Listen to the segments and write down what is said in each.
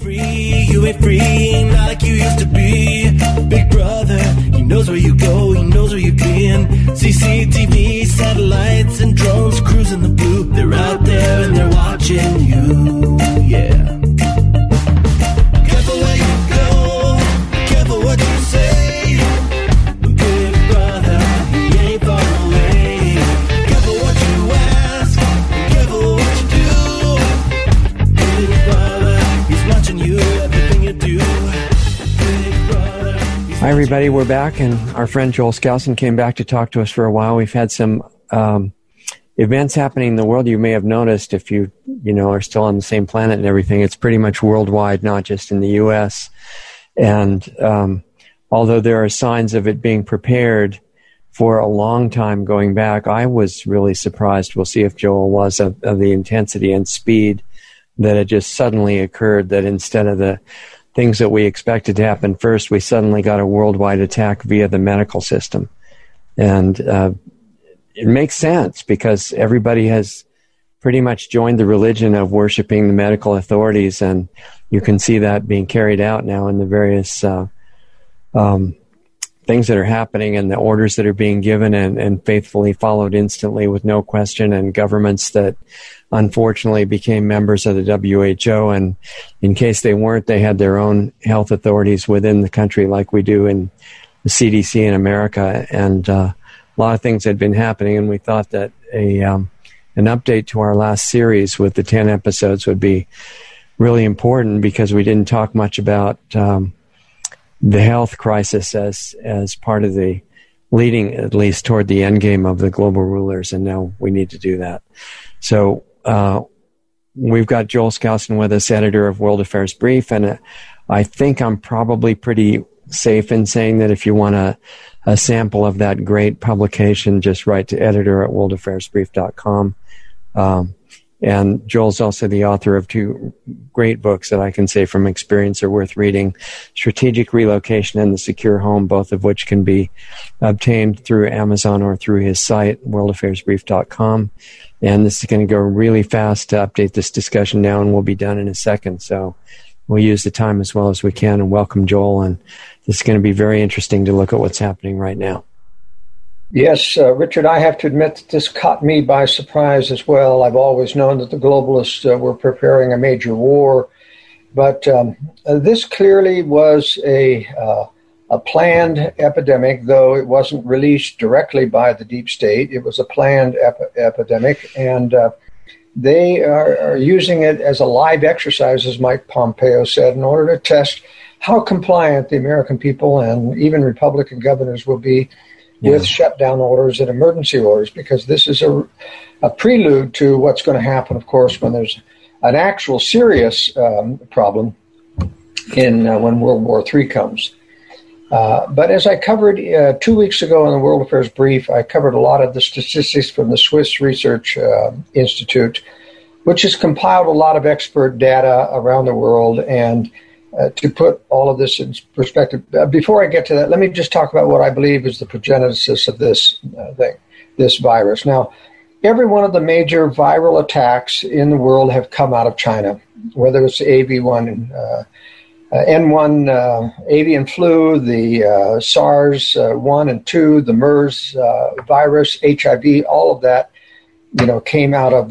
You ain't free, not like you used to be. Big brother, he knows where you go, he knows where you've been. CCTV, satellites, and drones cruising the blue. They're out there and they're watching you, yeah. Careful where you go, careful what you say. Big brother, he ain't far away. Careful what you ask, careful what you do. Big brother, he's watching you, everything you do. Big brother. Hi, everybody. We're back, and our friend Joel Skousen came back to talk to us for a while. We've had some events happening in the world. You may have noticed if you are still on the same planet and everything. It's pretty much worldwide, not just in the U.S. And although there are signs of it being prepared for a long time going back, I was really surprised. We'll see if Joel was of the intensity and speed that it just suddenly occurred, that instead of the things that we expected to happen first, we suddenly got a worldwide attack via the medical system. And it makes sense because everybody has pretty much joined the religion of worshiping the medical authorities, and you can see that being carried out now in the various things that are happening and the orders that are being given and faithfully followed instantly with no question, and governments that unfortunately became members of the WHO, and in case they weren't, they had their own health authorities within the country like we do in the CDC in America, and a lot of things had been happening, and we thought that an update to our last series with the 10 episodes would be really important because we didn't talk much about the health crisis as part of the leading, at least, toward the end game of the global rulers, and now we need to do that. So we've got Joel Skousen with us, editor of World Affairs Brief, and I think I'm probably pretty safe in saying that if you want a sample of that great publication, just write to editor@worldaffairsbrief.com. And Joel's also the author of two great books that I can say from experience are worth reading, Strategic Relocation and The Secure Home, both of which can be obtained through Amazon or through his site, worldaffairsbrief.com. And this is going to go really fast to update this discussion now, and we'll be done in a second. So we'll use the time as well as we can and welcome Joel. And this is going to be very interesting to look at what's happening right now. Yes, Richard, I have to admit that this caught me by surprise as well. I've always known that the globalists were preparing a major war, but this clearly was a planned epidemic, though it wasn't released directly by the deep state. It was a planned epidemic, and they are using it as a live exercise, as Mike Pompeo said, in order to test how compliant the American people and even Republican governors will be with shutdown orders and emergency orders, because this is a prelude to what's going to happen, of course, when there's an actual serious problem when World War III comes. But as I covered 2 weeks ago in the World Affairs Brief, I covered a lot of the statistics from the Swiss Research Institute, which has compiled a lot of expert data around the world, and to put all of this in perspective. Before I get to that, let me just talk about what I believe is the progenesis of this this virus. Now, every one of the major viral attacks in the world have come out of China, whether it's AV1, N1 avian flu, the SARS 1 and 2, the MERS virus, HIV, all of that, came out of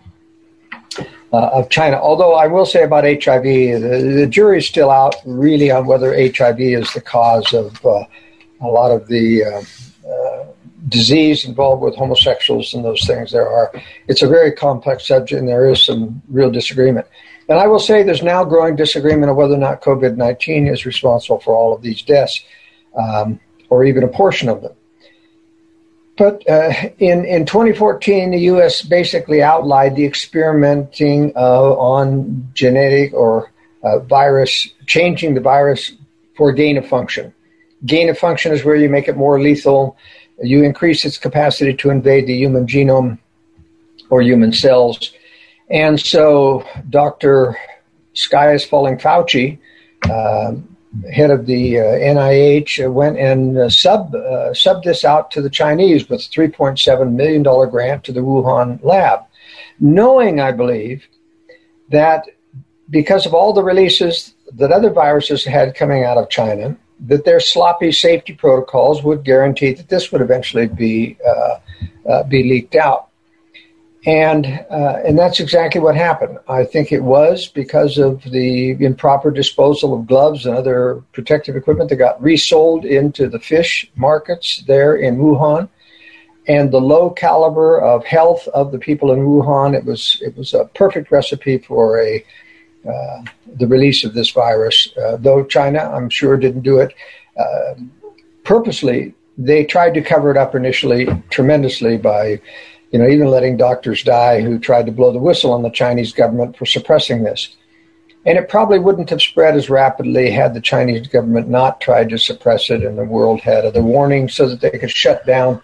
China. Although I will say about HIV, the jury's still out really on whether HIV is the cause of a lot of the disease involved with homosexuals and those things. It's a very complex subject, and there is some real disagreement. And I will say there's now growing disagreement of whether or not COVID-19 is responsible for all of these deaths, or even a portion of them. But in 2014, the U.S. basically outlined the experimenting on genetic or virus, changing the virus for gain of function. Gain of function is where you make it more lethal. You increase its capacity to invade the human genome or human cells. And so Dr. Sky is Falling Fauci, head of the NIH, went and subbed this out to the Chinese with a $3.7 million grant to the Wuhan lab, knowing, I believe, that because of all the releases that other viruses had coming out of China, that their sloppy safety protocols would guarantee that this would eventually be leaked out. And that's exactly what happened. I think it was because of the improper disposal of gloves and other protective equipment that got resold into the fish markets there in Wuhan, and the low caliber of health of the people in Wuhan. It was a perfect recipe for the release of this virus. Though China, I'm sure, didn't do it purposely. They tried to cover it up initially tremendously by even letting doctors die who tried to blow the whistle on the Chinese government for suppressing this. And it probably wouldn't have spread as rapidly had the Chinese government not tried to suppress it, and the world had other warnings so that they could shut down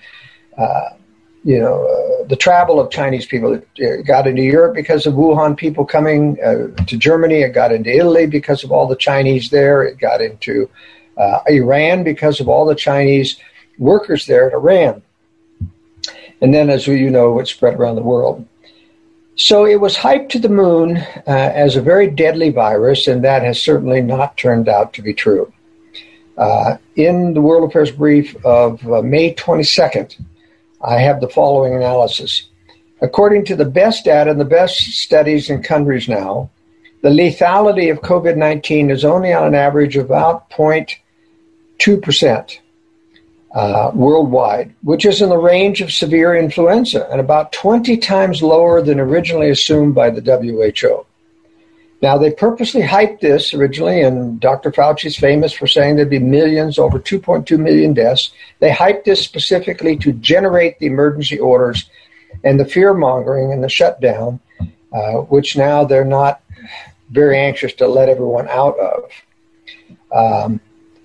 the travel of Chinese people. It got into Europe because of Wuhan people coming to Germany. It got into Italy because of all the Chinese there. It got into Iran because of all the Chinese workers there at Iran. And then, as you know, it spread around the world. So it was hyped to the moon as a very deadly virus, and that has certainly not turned out to be true. In the World Affairs Brief of May 22nd, I have the following analysis. According to the best data and the best studies in countries now, the lethality of COVID-19 is only on an average of about 0.2%. Worldwide, which is in the range of severe influenza and about 20 times lower than originally assumed by the WHO. Now, they purposely hyped this originally, and Dr. Fauci's famous for saying there'd be millions, over 2.2 million deaths. They hyped this specifically to generate the emergency orders and the fear-mongering and the shutdown, which now they're not very anxious to let everyone out of.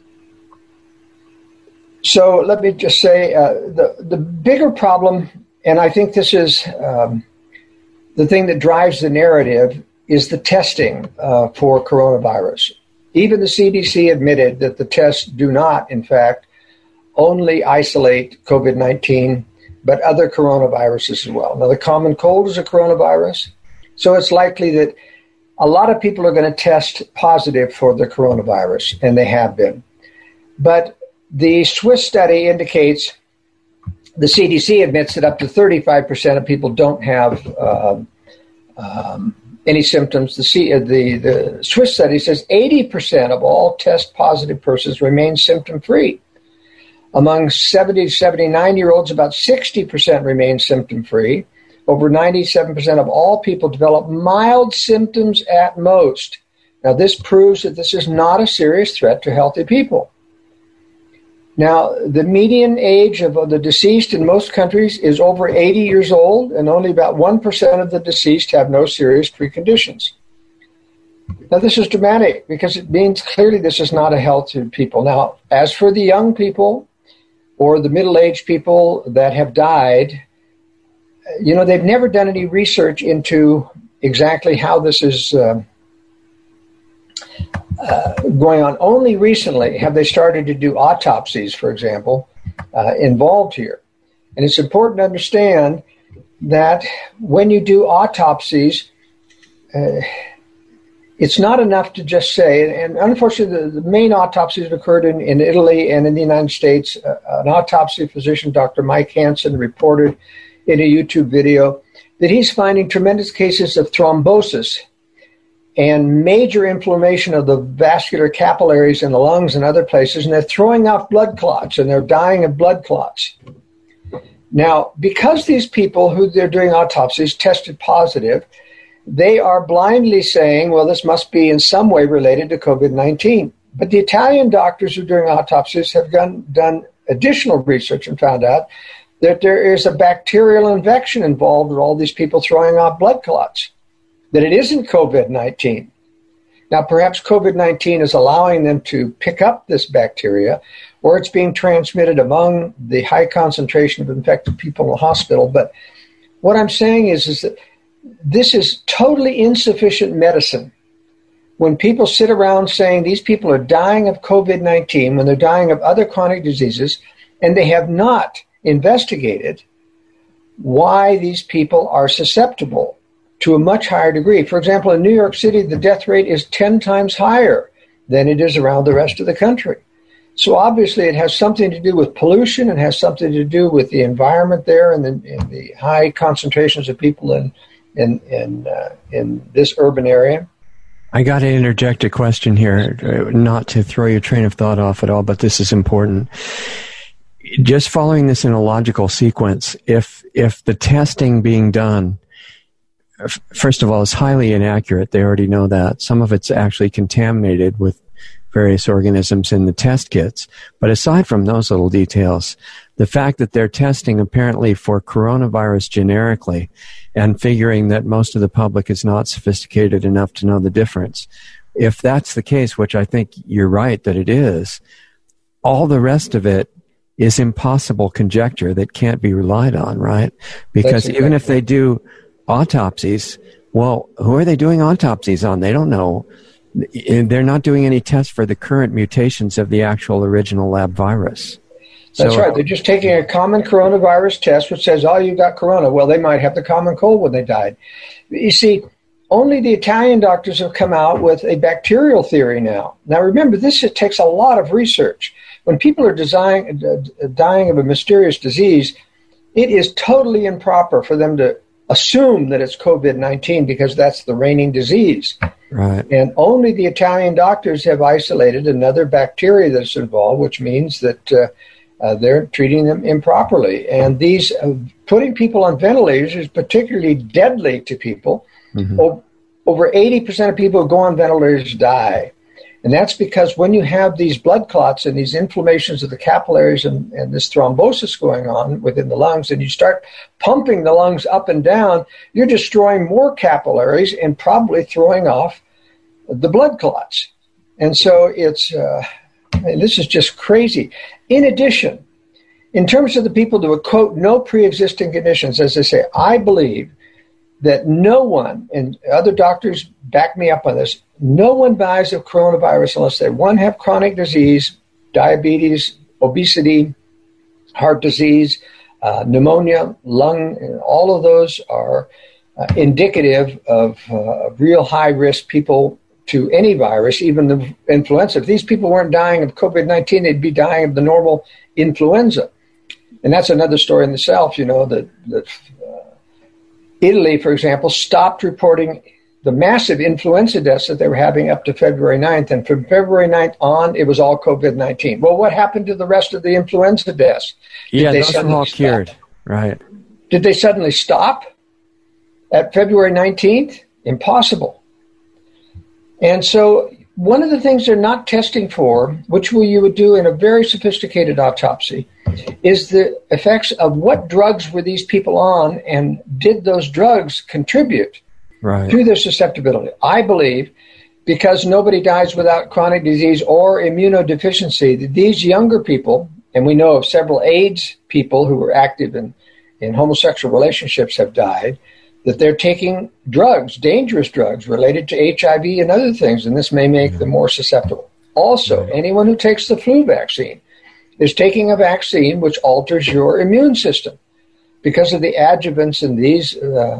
So let me just say the bigger problem, and I think this is the thing that drives the narrative, is the testing for coronavirus. Even the CDC admitted that the tests do not, in fact, only isolate COVID-19, but other coronaviruses as well. Now, the common cold is a coronavirus, so it's likely that a lot of people are going to test positive for the coronavirus, and they have been. But the Swiss study indicates, the CDC admits that up to 35% of people don't have any symptoms. The Swiss study says 80% of all test positive persons remain symptom free. Among 70 to 79-year-olds, about 60% remain symptom free. Over 97% of all people develop mild symptoms at most. Now, this proves that this is not a serious threat to healthy people. Now, the median age of the deceased in most countries is over 80 years old, and only about 1% of the deceased have no serious preconditions. Now, this is dramatic because it means clearly this is not a health to people. Now, as for the young people or the middle-aged people that have died, they've never done any research into exactly how this is going on. Only recently have they started to do autopsies, for example, involved here. And it's important to understand that when you do autopsies, it's not enough to just say, and unfortunately the main autopsies that occurred in Italy and in the United States, an autopsy physician, Dr. Mike Hansen, reported in a YouTube video that he's finding tremendous cases of thrombosis and major inflammation of the vascular capillaries in the lungs and other places, and they're throwing off blood clots, and they're dying of blood clots. Now, because these people who they're doing autopsies tested positive, they are blindly saying, well, this must be in some way related to COVID-19. But the Italian doctors who are doing autopsies have done additional research and found out that there is a bacterial infection involved with all these people throwing off blood clots, that it isn't COVID-19. Now, perhaps COVID-19 is allowing them to pick up this bacteria, or it's being transmitted among the high concentration of infected people in the hospital. But what I'm saying is that this is totally insufficient medicine. When people sit around saying these people are dying of COVID-19, when they're dying of other chronic diseases, and they have not investigated why these people are susceptible to a much higher degree. For example, in New York City, the death rate is 10 times higher than it is around the rest of the country. So obviously it has something to do with pollution and has something to do with the environment there and the high concentrations of people in this urban area. I got to interject a question here, not to throw your train of thought off at all, but this is important. Just following this in a logical sequence, if the testing being done, first of all, is highly inaccurate, they already know that. Some of it's actually contaminated with various organisms in the test kits. But aside from those little details, the fact that they're testing apparently for coronavirus generically and figuring that most of the public is not sophisticated enough to know the difference, if that's the case, which I think you're right that it is, all the rest of it is impossible conjecture that can't be relied on, right? Because even if they do autopsies, well, who are they doing autopsies on? They don't know. They're not doing any tests for the current mutations of the actual original lab virus. That's right. They're just taking a common coronavirus test which says, oh, you got corona. Well, they might have the common cold when they died. You see, only the Italian doctors have come out with a bacterial theory now. Now, remember, it takes a lot of research. When people are dying of a mysterious disease, it is totally improper for them to assume that it's COVID-19 because that's the reigning disease. Right. And only the Italian doctors have isolated another bacteria that's involved, which means that they're treating them improperly. And these putting people on ventilators is particularly deadly to people. Mm-hmm. Over 80% of people who go on ventilators die. And that's because when you have these blood clots and these inflammations of the capillaries and this thrombosis going on within the lungs, and you start pumping the lungs up and down, you're destroying more capillaries and probably throwing off the blood clots. And so this is just crazy. In addition, in terms of the people that would quote no pre-existing conditions, as they say, I believe that no one, and other doctors back me up on this, no one dies of coronavirus unless they, one, have chronic disease, diabetes, obesity, heart disease, pneumonia, lung, and all of those are indicative of real high-risk people to any virus, even the influenza. If these people weren't dying of COVID-19, they'd be dying of the normal influenza. And that's another story in itself, that Italy, for example, stopped reporting the massive influenza deaths that they were having up to February 9th. And from February 9th on, it was all COVID-19. Well, what happened to the rest of the influenza deaths? Those were all cured. Right. Did they suddenly stop at February 19th? Impossible. And so one of the things they're not testing for, which you would do in a very sophisticated autopsy, is the effects of what drugs were these people on and did those drugs contribute to their susceptibility. I believe because nobody dies without chronic disease or immunodeficiency, these younger people, and we know of several AIDS people who were active in homosexual relationships have died, that they're taking drugs, dangerous drugs related to HIV and other things, and this may make them more susceptible. Also, anyone who takes the flu vaccine is taking a vaccine which alters your immune system because of the adjuvants in these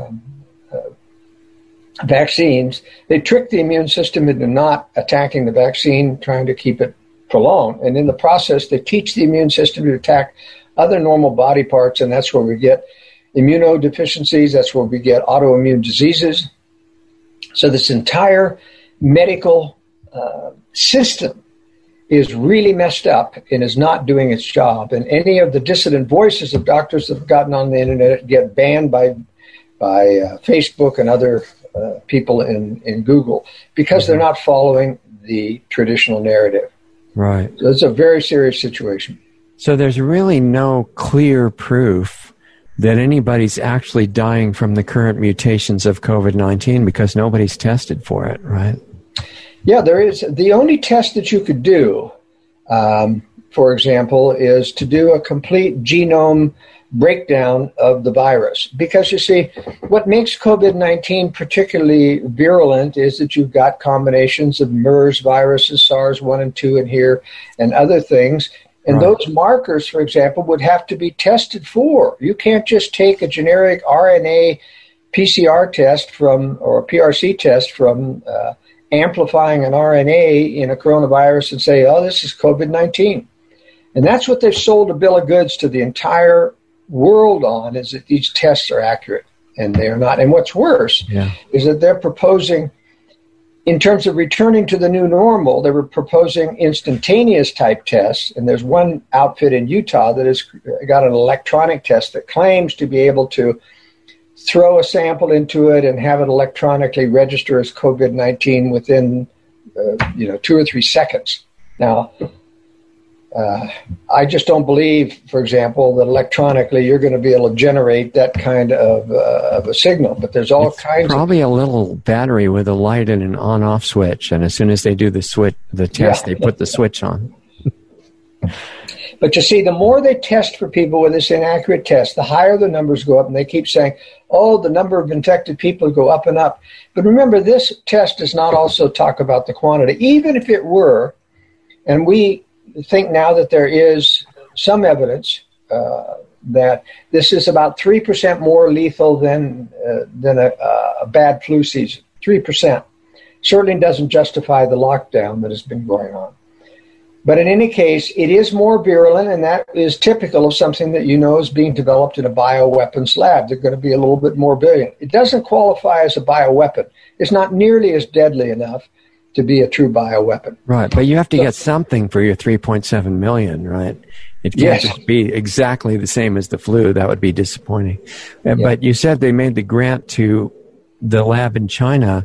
vaccines. They trick the immune system into not attacking the vaccine, trying to keep it prolonged. And in the process, they teach the immune system to attack other normal body parts, and that's where we get immunodeficiencies. That's where we get autoimmune diseases. So this entire medical system is really messed up and is not doing its job. And any of the dissident voices of doctors that have gotten on the internet get banned by Facebook and other people in Google because they're not following the traditional narrative. Right. So it's a very serious situation. So there's really no clear proof that anybody's actually dying from the current mutations of COVID-19 because nobody's tested for it, right? Yeah, there is. The only test that you could do, for example, is to do a complete genome breakdown of the virus. Because, you see, what makes COVID-19 particularly virulent is that you've got combinations of MERS viruses, SARS-1 and 2 in here, and other things. And those markers, for example, would have to be tested for. You can't just take a generic RNA PCR test or a PRC test from amplifying an RNA in a coronavirus and say, oh, this is COVID-19. And that's what they've sold a bill of goods to the entire world on, is that these tests are accurate, and they are not. And what's worse is that they're proposing, in terms of returning to the new normal, they were proposing instantaneous type tests. And there's one outfit in Utah that has got an electronic test that claims to be able to throw a sample into it and have it electronically register as COVID-19 within, 2 or 3 seconds. Now, I just don't believe, for example, that electronically you're going to be able to generate that kind of a signal. But there's all kinds probably a little battery with a light and an on-off switch, and as soon as they do the test, they put the switch on. But you see, the more they test for people with this inaccurate test, the higher the numbers go up, and they keep saying, oh, the number of infected people go up and up. But remember, this test does not also talk about the quantity. Even if it were, and we think now that there is some evidence that this is about 3% more lethal than a bad flu season. 3% certainly doesn't justify the lockdown that has been going on. But in any case, it is more virulent, and that is typical of something that is being developed in a bioweapons lab. They're going to be a little bit more virulent. It doesn't qualify as a bioweapon. It's not nearly as deadly enough to be a true bioweapon. Right, but you have to get something for your 3.7 million, right? It can't just be exactly the same as the flu. That would be disappointing. But you said they made the grant to the lab in China.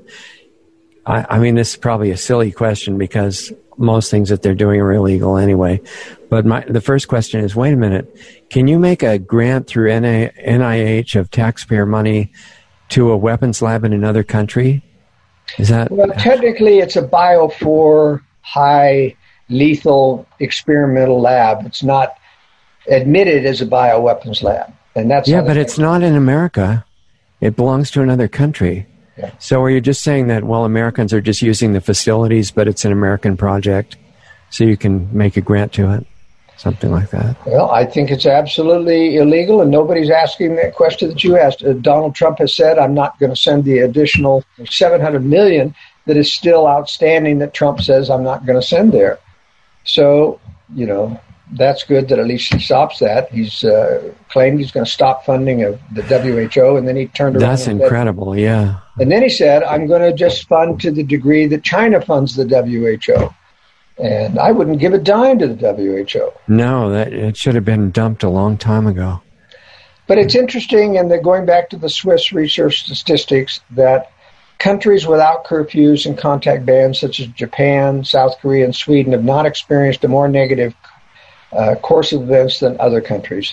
I mean, this is probably a silly question because most things that they're doing are illegal anyway. But the first question is, wait a minute, can you make a grant through NIH of taxpayer money to a weapons lab in another country? Is that... Well, technically it's a Bio4 high lethal experimental lab. It's not admitted as a bioweapons lab. And that's but it's not in America. It belongs to another country. Yeah. So are you just saying that, well, Americans are just using the facilities, but it's an American project, so you can make a grant to it? Something like that. Well, I think it's absolutely illegal, and nobody's asking that question that you asked. Donald Trump has said, I'm not going to send the additional $700 million that is still outstanding that Trump says I'm not going to send there. So, that's good that at least he stops that. He's claimed he's going to stop funding of the WHO, and then he turned around. That's incredible, yeah. And then he said, I'm going to just fund to the degree that China funds the WHO. And I wouldn't give a dime to the WHO. No, it should have been dumped a long time ago. But it's interesting, and going back to the Swiss research statistics, that countries without curfews and contact bans, such as Japan, South Korea, and Sweden, have not experienced a more negative course of events than other countries.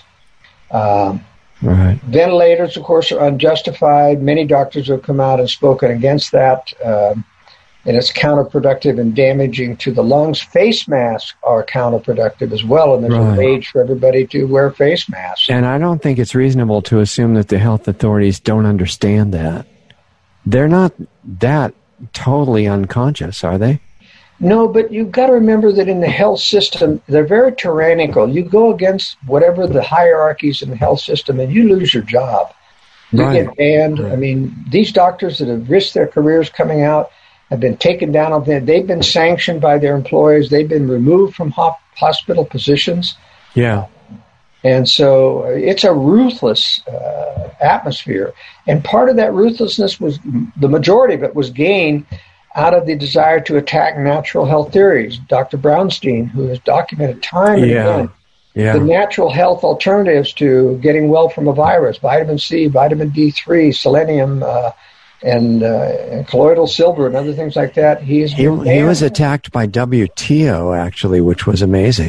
Right. Ventilators, of course, are unjustified. Many doctors have come out and spoken against that, and it's counterproductive and damaging to the lungs. Face masks are counterproductive as well, and there's a rage for everybody to wear face masks. And I don't think it's reasonable to assume that the health authorities don't understand that. They're not that totally unconscious, are they? No, but you've got to remember that in the health system, they're very tyrannical. You go against whatever the hierarchies in the health system, and you lose your job. You get banned. Right. I mean, these doctors that have risked their careers coming out have been taken down. They've been sanctioned by their employers. They've been removed from hospital positions. Yeah. And so it's a ruthless atmosphere. And part of that ruthlessness was, the majority of it was gained out of the desire to attack natural health theories. Dr. Brownstein, who has documented time and again the natural health alternatives to getting well from a virus, vitamin C, vitamin D3, selenium, and colloidal silver and other things like that. He was attacked by WTO, actually, which was amazing.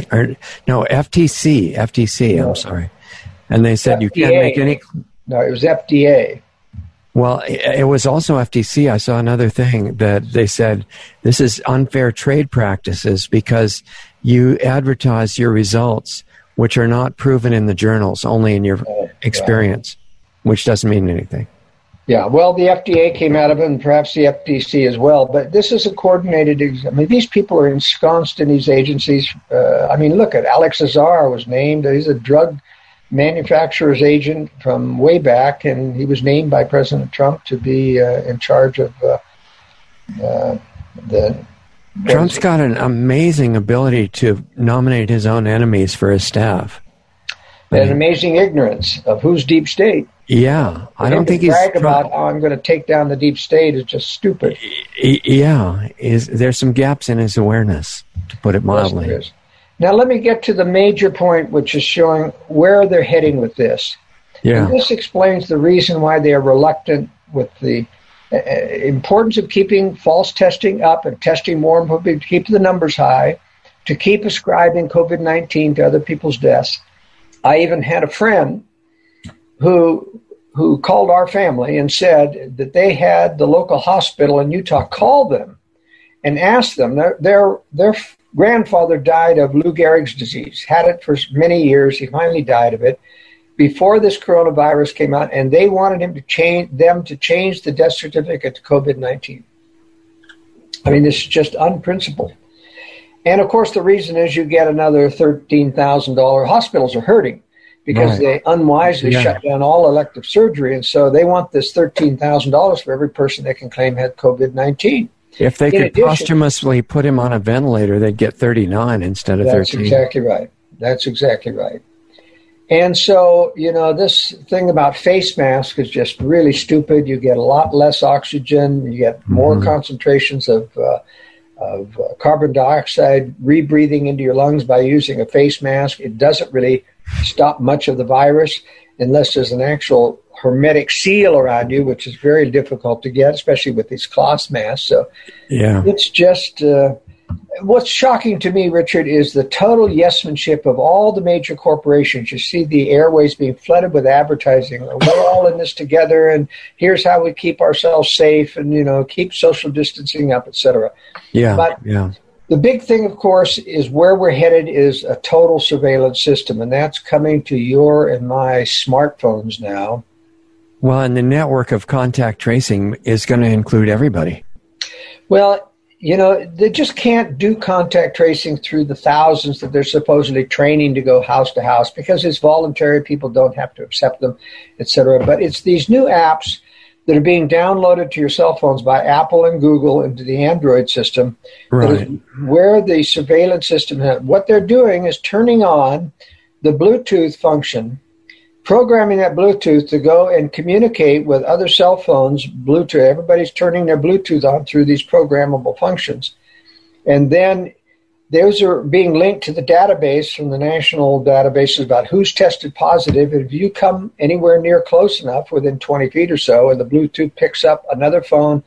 FTC, I'm sorry. And they said FDA. You can't make any... No, it was FDA. Well, it was also FTC. I saw another thing that they said, this is unfair trade practices because you advertise your results, which are not proven in the journals, only in your experience, which doesn't mean anything. Yeah, well, the FDA came out of it, and perhaps the FTC as well. But this is a coordinated... these people are ensconced in these agencies. Look at Alex Azar was named. He's a drug manufacturer's agent from way back, and he was named by President Trump to be in charge of the... Trump's got an amazing ability to nominate his own enemies for his staff. An amazing ignorance of who's deep state. Yeah, I don't think he's... brag about how I'm going to take down the deep state is just stupid. Yeah, there's some gaps in his awareness, to put it mildly. Yes, now let me get to the major point, which is showing where they're heading with this. Yeah. And this explains the reason why they are reluctant with the importance of keeping false testing up and testing more and more, to keep the numbers high, to keep ascribing COVID-19 to other people's deaths. I even had a friend who called our family and said that they had the local hospital in Utah call them and ask them. Their grandfather died of Lou Gehrig's disease, had it for many years. He finally died of it before this coronavirus came out, and they wanted them to change the death certificate to COVID-19. I mean, this is just unprincipled. And, of course, the reason is you get another $13,000. Hospitals are hurting because they unwisely shut down all elective surgery, and so they want this $13,000 for every person they can claim had COVID-19. If they could posthumously put him on a ventilator, they'd get 39 instead of 13. That's exactly right. That's exactly right. And so, this thing about face masks is just really stupid. You get a lot less oxygen. You get more concentrations of carbon dioxide rebreathing into your lungs by using a face mask. It doesn't really stop much of the virus unless there's an actual hermetic seal around you, which is very difficult to get, especially with these cloth masks. So it's just... what's shocking to me, Richard, is the total yes-manship of all the major corporations. You see the airways being flooded with advertising. We're all in this together, and here's how we keep ourselves safe and, keep social distancing up, etc. But the big thing, of course, is where we're headed is a total surveillance system, and that's coming to your and my smartphones now. Well, and the network of contact tracing is going to include everybody. Well, they just can't do contact tracing through the thousands that they're supposedly training to go house to house because it's voluntary. People don't have to accept them, et cetera. But it's these new apps that are being downloaded to your cell phones by Apple and Google into the Android system. Right. That is where the surveillance system, what they're doing is turning on the Bluetooth function, programming that Bluetooth to go and communicate with other cell phones, Bluetooth. Everybody's turning their Bluetooth on through these programmable functions. And then those are being linked to the database from the national databases about who's tested positive. And if you come anywhere near close enough, within 20 feet or so, and the Bluetooth picks up another phone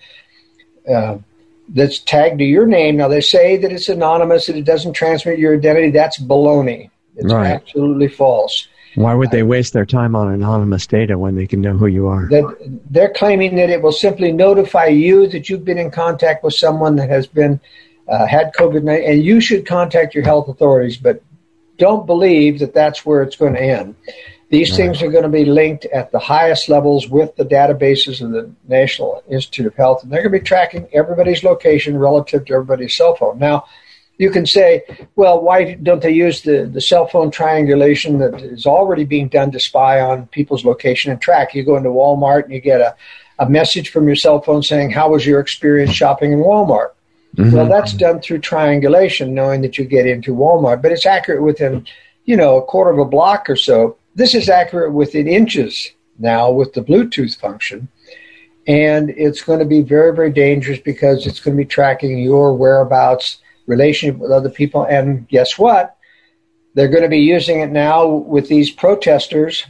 that's tagged to your name. Now, they say that it's anonymous, that it doesn't transmit your identity. That's baloney. It's absolutely false. Why would they waste their time on anonymous data when they can know who you are? They're claiming that it will simply notify you that you've been in contact with someone that has been had COVID-19, and you should contact your health authorities, but don't believe that that's where it's going to end. These things are going to be linked at the highest levels with the databases of the National Institute of Health, and they're going to be tracking everybody's location relative to everybody's cell phone. Now, you can say, well, why don't they use the cell phone triangulation that is already being done to spy on people's location and track? You go into Walmart and you get a message from your cell phone saying, how was your experience shopping in Walmart? Mm-hmm. Well, that's done through triangulation, knowing that you get into Walmart. But it's accurate within, a quarter of a block or so. This is accurate within inches now with the Bluetooth function. And it's going to be very, very dangerous because it's going to be tracking your whereabouts, relationship with other people, and guess what? They're going to be using it now with these protesters,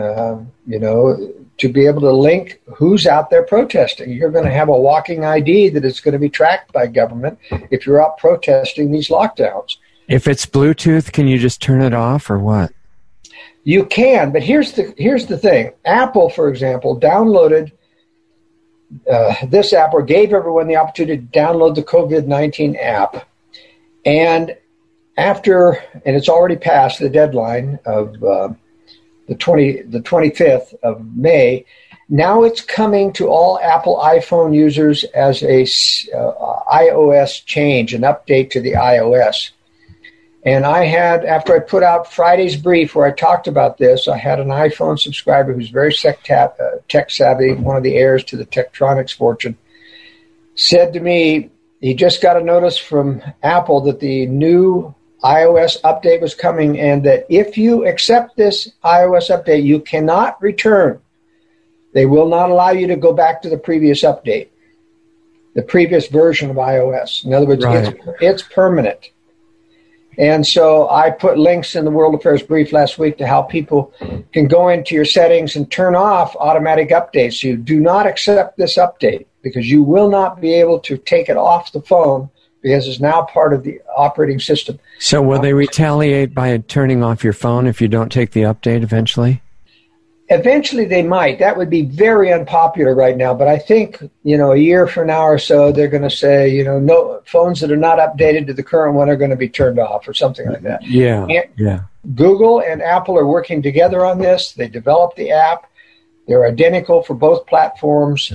to be able to link who's out there protesting. You're going to have a walking ID that is going to be tracked by government if you're out protesting these lockdowns. If it's Bluetooth, can you just turn it off or what? You can, but here's the thing. Apple, for example, downloaded this app, or gave everyone the opportunity to download the COVID-19 app. And it's already passed the deadline of the 25th of May. Now it's coming to all Apple iPhone users as a iOS change, an update to the iOS. And I had, after I put out Friday's brief where I talked about this, I had an iPhone subscriber who's very tech savvy, one of the heirs to the Tektronix fortune, said to me he just got a notice from Apple that the new iOS update was coming, and that if you accept this iOS update, you cannot return. They will not allow you to go back to the previous update, the previous version of iOS. In other words, it's permanent. And so I put links in the World Affairs Brief last week to how people can go into your settings and turn off automatic updates. You do not accept this update because you will not be able to take it off the phone because it's now part of the operating system. So will they retaliate by turning off your phone if you don't take the update eventually? Eventually they might. That would be very unpopular right now. But I think, a year from now or so, they're going to say, no phones that are not updated to the current one are going to be turned off or something like that. Yeah. Google and Apple are working together on this. They developed the app. They're identical for both platforms.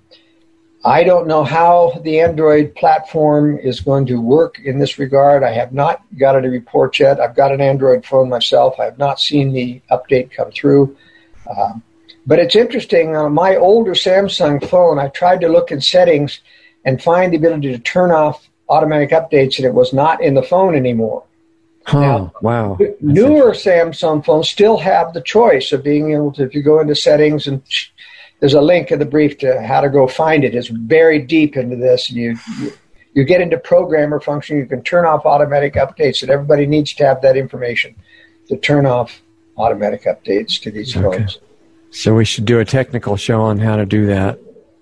I don't know how the Android platform is going to work in this regard. I have not got any reports yet. I've got an Android phone myself. I have not seen the update come through. But it's interesting. On my older Samsung phone, I tried to look in settings and find the ability to turn off automatic updates, and it was not in the phone anymore. Wow. Newer Samsung phones still have the choice of being able to, if you go into settings, and there's a link in the brief to how to go find it. It's buried deep into this. And you get into programmer function. You can turn off automatic updates, and everybody needs to have that information to turn off automatic updates to these phones. So we should do a technical show on how to do that.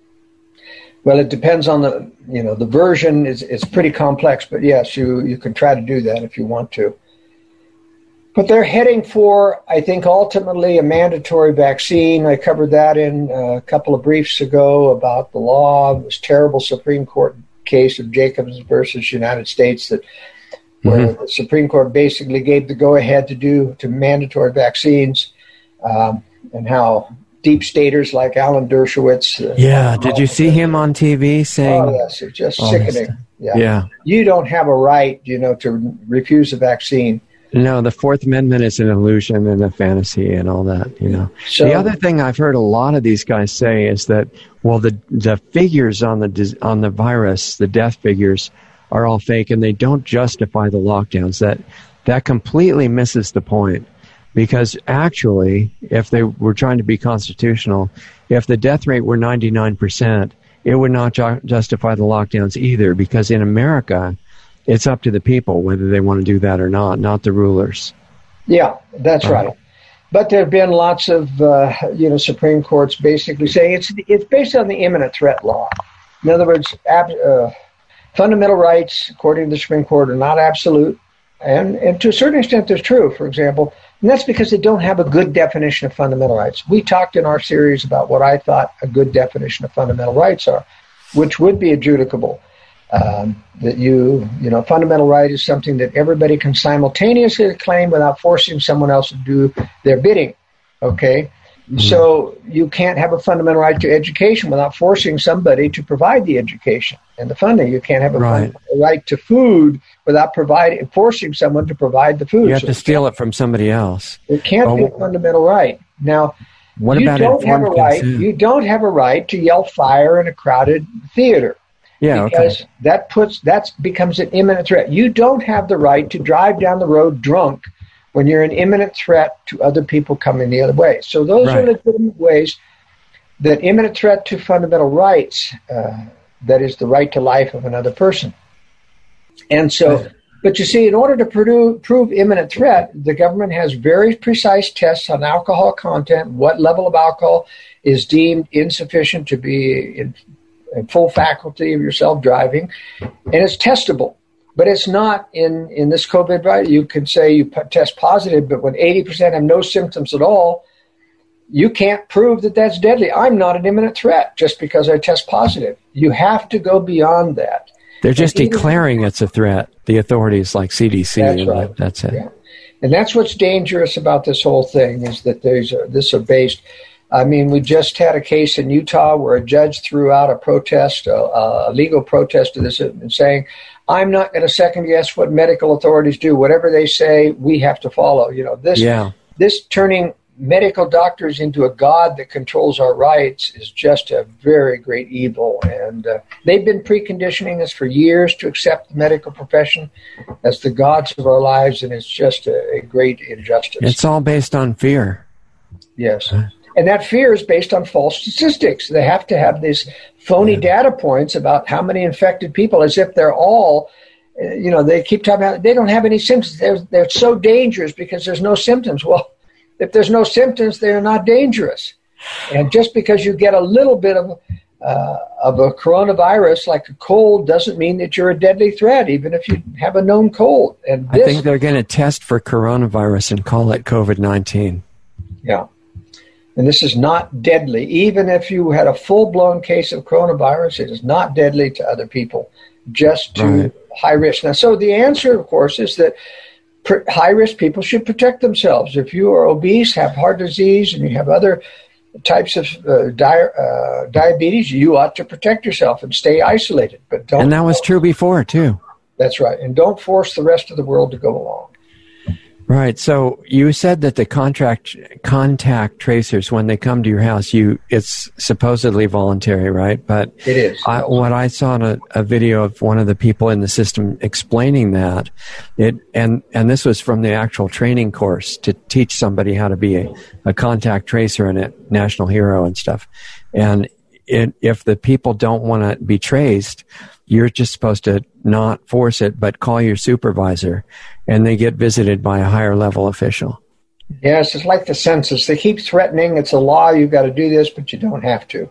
Well, it depends on the version. It's pretty complex, but yes, you can try to do that if you want to. But they're heading for, I think, ultimately a mandatory vaccine. I covered that in a couple of briefs ago about the law. It was a terrible Supreme Court case of Jacobs versus United States where the Supreme Court basically gave the go-ahead to mandatory vaccines, and how deep staters like Alan Dershowitz. Did you see him on TV saying? Oh, yes, it's just sickening. Yeah. You don't have a right, to refuse a vaccine. No, the Fourth Amendment is an illusion and a fantasy and all that, So, the other thing I've heard a lot of these guys say is that, the figures on the virus, the death figures, are all fake, and they don't justify the lockdowns. That completely misses the point, because actually, if they were trying to be constitutional, if the death rate were 99%, it would not justify the lockdowns either, because in America, it's up to the people whether they want to do that or not the rulers. Yeah, that's right. But there have been lots of, Supreme Courts basically saying it's based on the imminent threat law. In other words, fundamental rights, according to the Supreme Court, are not absolute. And to a certain extent, they're true, for example. And that's because they don't have a good definition of fundamental rights. We talked in our series about what I thought a good definition of fundamental rights are, which would be adjudicable. That fundamental right is something that everybody can simultaneously claim without forcing someone else to do their bidding. Okay? So you can't have a fundamental right to education without forcing somebody to provide the education and the funding. You can't have a fundamental right to food without forcing someone to provide the food. You have to steal it from somebody else. It can't be a fundamental right. Now, what about informed consent? You don't have a right to yell fire in a crowded theater. Yeah, because that becomes an imminent threat. You don't have the right to drive down the road drunk when you're an imminent threat to other people coming the other way. So those are legitimate ways that imminent threat to fundamental rights, that is the right to life of another person. And so, but you see, in order to prove imminent threat, the government has very precise tests on alcohol content, what level of alcohol is deemed insufficient to be in full faculty of yourself driving, and it's testable. But it's not in this COVID, right? You can say you test positive, but when 80% have no symptoms at all, you can't prove that that's deadly. I'm not an imminent threat just because I test positive. You have to go beyond that. They're just declaring it's a threat, the authorities like CDC. That's right. That's it. Yeah. And that's what's dangerous about this whole thing is that this are based. I mean, we just had a case in Utah where a judge threw out a protest, a legal protest to this, and saying, I'm not going to second guess what medical authorities do. Whatever they say, we have to follow. You know, this turning medical doctors into a god that controls our rights is just a very great evil. And they've been preconditioning us for years to accept the medical profession as the gods of our lives, and it's just a great injustice. It's all based on fear. Yes. And that fear is based on false statistics. They have to have these phony data points about how many infected people, as if they're all, you know, they keep talking about they don't have any symptoms. They're so dangerous because there's no symptoms. Well, if there's no symptoms, they're not dangerous. And just because you get a little bit of a coronavirus, like a cold, doesn't mean that you're a deadly threat, even if you have a known cold. And I think they're going to test for coronavirus and call it COVID-19. Yeah. And this is not deadly. Even if you had a full-blown case of coronavirus, it is not deadly to other people, just to high risk. Now, so the answer, of course, is that high-risk people should protect themselves. If you are obese, have heart disease, and you have other types of diabetes, you ought to protect yourself and stay isolated. But don't. And that was true before, too. That's right. And don't force the rest of the world to go along. Right. So you said that the contact tracers, when they come to your house, it's supposedly voluntary, right? But it is. What I saw in a video of one of the people in the system explaining that, and this was from the actual training course to teach somebody how to be a contact tracer and a national hero and stuff. And if the people don't want to be traced, you're just supposed to not force it, but call your supervisor, and they get visited by a higher level official. Yes, it's like the census. They keep threatening, it's a law, you've got to do this, but you don't have to.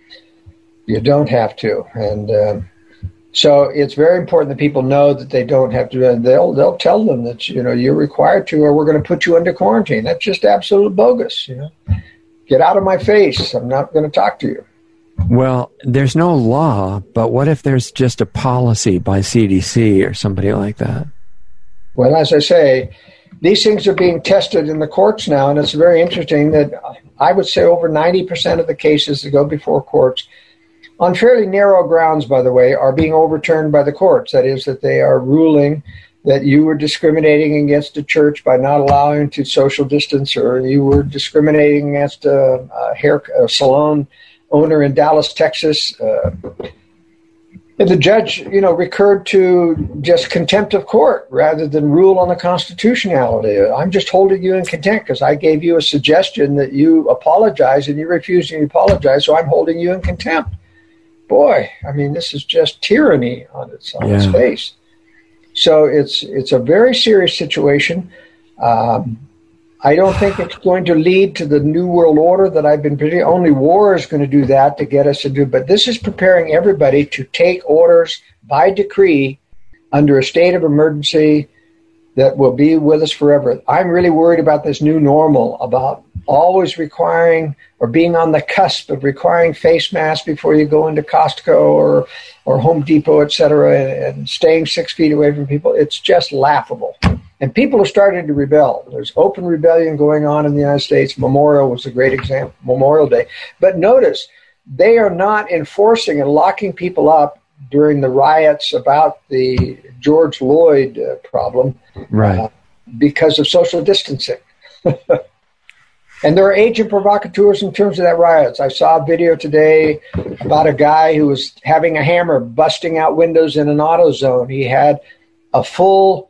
You don't have to. And so it's very important that people know that they don't have to. And they'll tell them that, you know, you're required to, or we're going to put you under quarantine. That's just absolute bogus, you know. Get out of my face. I'm not going to talk to you. Well, there's no law, but what if there's just a policy by CDC or somebody like that? Well, as I say, these things are being tested in the courts now, and it's very interesting that I would say over 90% of the cases that go before courts, on fairly narrow grounds, by the way, are being overturned by the courts. That is, that they are ruling that you were discriminating against a church by not allowing to social distance, or you were discriminating against a salon owner in Dallas, Texas. And the judge, you know, recurred to just contempt of court rather than rule on the constitutionality. I'm just holding you in contempt because I gave you a suggestion that you apologize and you refused to apologize, so I'm holding you in contempt. Boy, I mean, this is just tyranny on its face. So it's a very serious situation. I don't think it's going to lead to the New World Order that I've been predicting. Only war is going to do that to get us to do. But this is preparing everybody to take orders by decree under a state of emergency that will be with us forever. I'm really worried about this new normal, about always requiring or being on the cusp of requiring face masks before you go into Costco or Home Depot, et cetera, and staying 6 feet away from people. It's just laughable. And people are starting to rebel. There's open rebellion going on in the United States. Memorial was a great example, Memorial Day. But notice, they are not enforcing and locking people up during the riots about the George Floyd problem, right? Because of social distancing. And there are agent provocateurs in terms of that riots. I saw a video today about a guy who was having a hammer busting out windows in an AutoZone. He had a full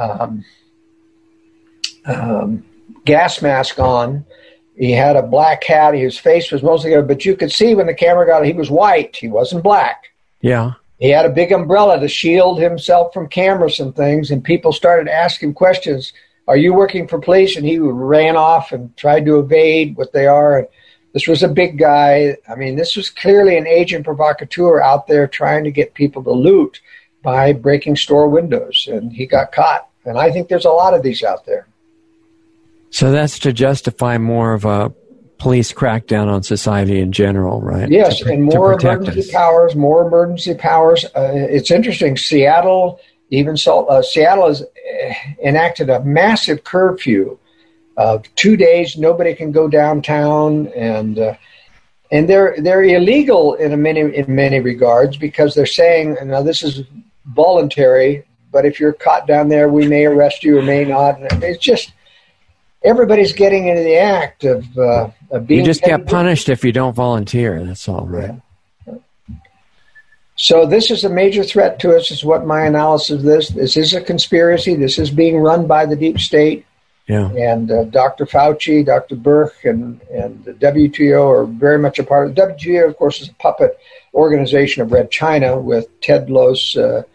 gas mask on. He had a black hat. His face was mostly covered, but you could see when the camera got it, he was white. He wasn't black. Yeah. He had a big umbrella to shield himself from cameras and things, and people started asking questions. Are you working for police? And he ran off and tried to evade what they are. And this was a big guy. I mean, this was clearly an agent provocateur out there trying to get people to loot by breaking store windows, and he got caught. And I think there's a lot of these out there. So that's to justify more of a police crackdown on society in general, right? Yes, and more emergency powers, It's interesting. Seattle has enacted a massive curfew of 2 days. Nobody can go downtown, and they're illegal in many regards because they're saying, now this is voluntary, but if you're caught down there, we may arrest you or may not. It's just everybody's getting into the act of being. You just get punished if you don't volunteer. That's all, right? Yeah. So this is a major threat to us, is what my analysis of this. This is a conspiracy. This is being run by the deep state. Yeah. And Dr. Fauci, Dr. Birx, and the WTO are very much a part of it. The WTO, of course, is a puppet organization of Red China with Tedros,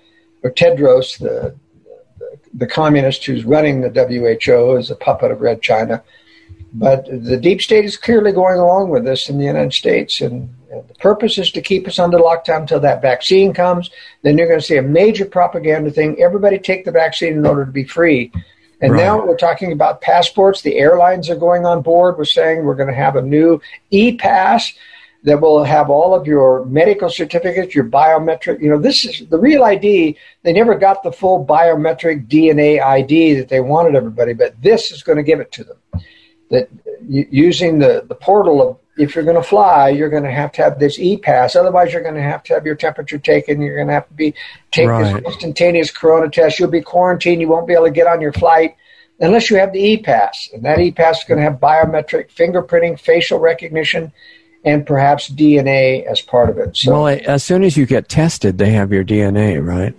the communist who's running the WHO, is a puppet of Red China. But the deep state is clearly going along with this in the United States, and the purpose is to keep us under lockdown until that vaccine comes. Then you're going to see a major propaganda thing. Everybody take the vaccine in order to be free. And now we're talking about passports. The airlines are going on board. We're saying we're going to have a new e-pass that will have all of your medical certificates, your biometric. This is the real ID. They never got the full biometric DNA ID that they wanted everybody, but this is going to give it to them. That using the portal of, if you're going to fly, you're going to have this e-pass. Otherwise, you're going to have your temperature taken. You're going to have to take this instantaneous corona test. You'll be quarantined. You won't be able to get on your flight unless you have the e-pass. And that e-pass is going to have biometric fingerprinting, facial recognition, and perhaps DNA as part of it. So, well, as soon as you get tested, they have your DNA, right?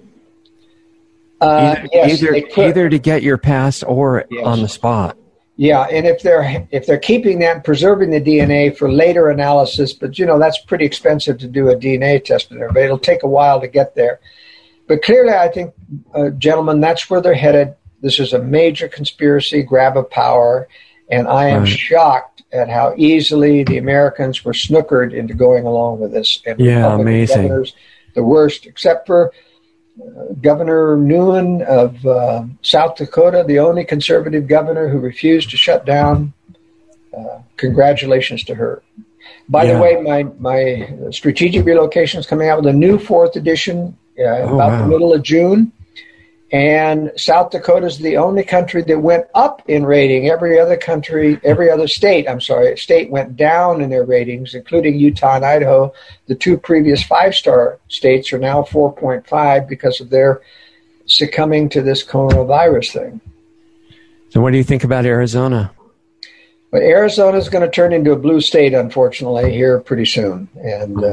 Yes, either to get your pass or on the spot. Yeah, and if they're keeping that and preserving the DNA for later analysis, but that's pretty expensive to do a DNA test on everybody. It'll take a while to get there. But clearly, I think, gentlemen, that's where they're headed. This is a major conspiracy, grab of power, and I am shocked at how easily the Americans were snookered into going along with this. And amazing. Governors, the worst, except for Governor Nguyen of South Dakota, the only conservative governor who refused to shut down. Congratulations to her. By the way, my strategic relocation is coming out with a new 4th edition the middle of June. And South Dakota is the only country that went up in rating. Every other state went down in their ratings, including Utah and Idaho. The 2 previous 5-star states are now 4.5 because of their succumbing to this coronavirus thing. So what do you think about Arizona? But Arizona is going to turn into a blue state, unfortunately, here pretty soon. And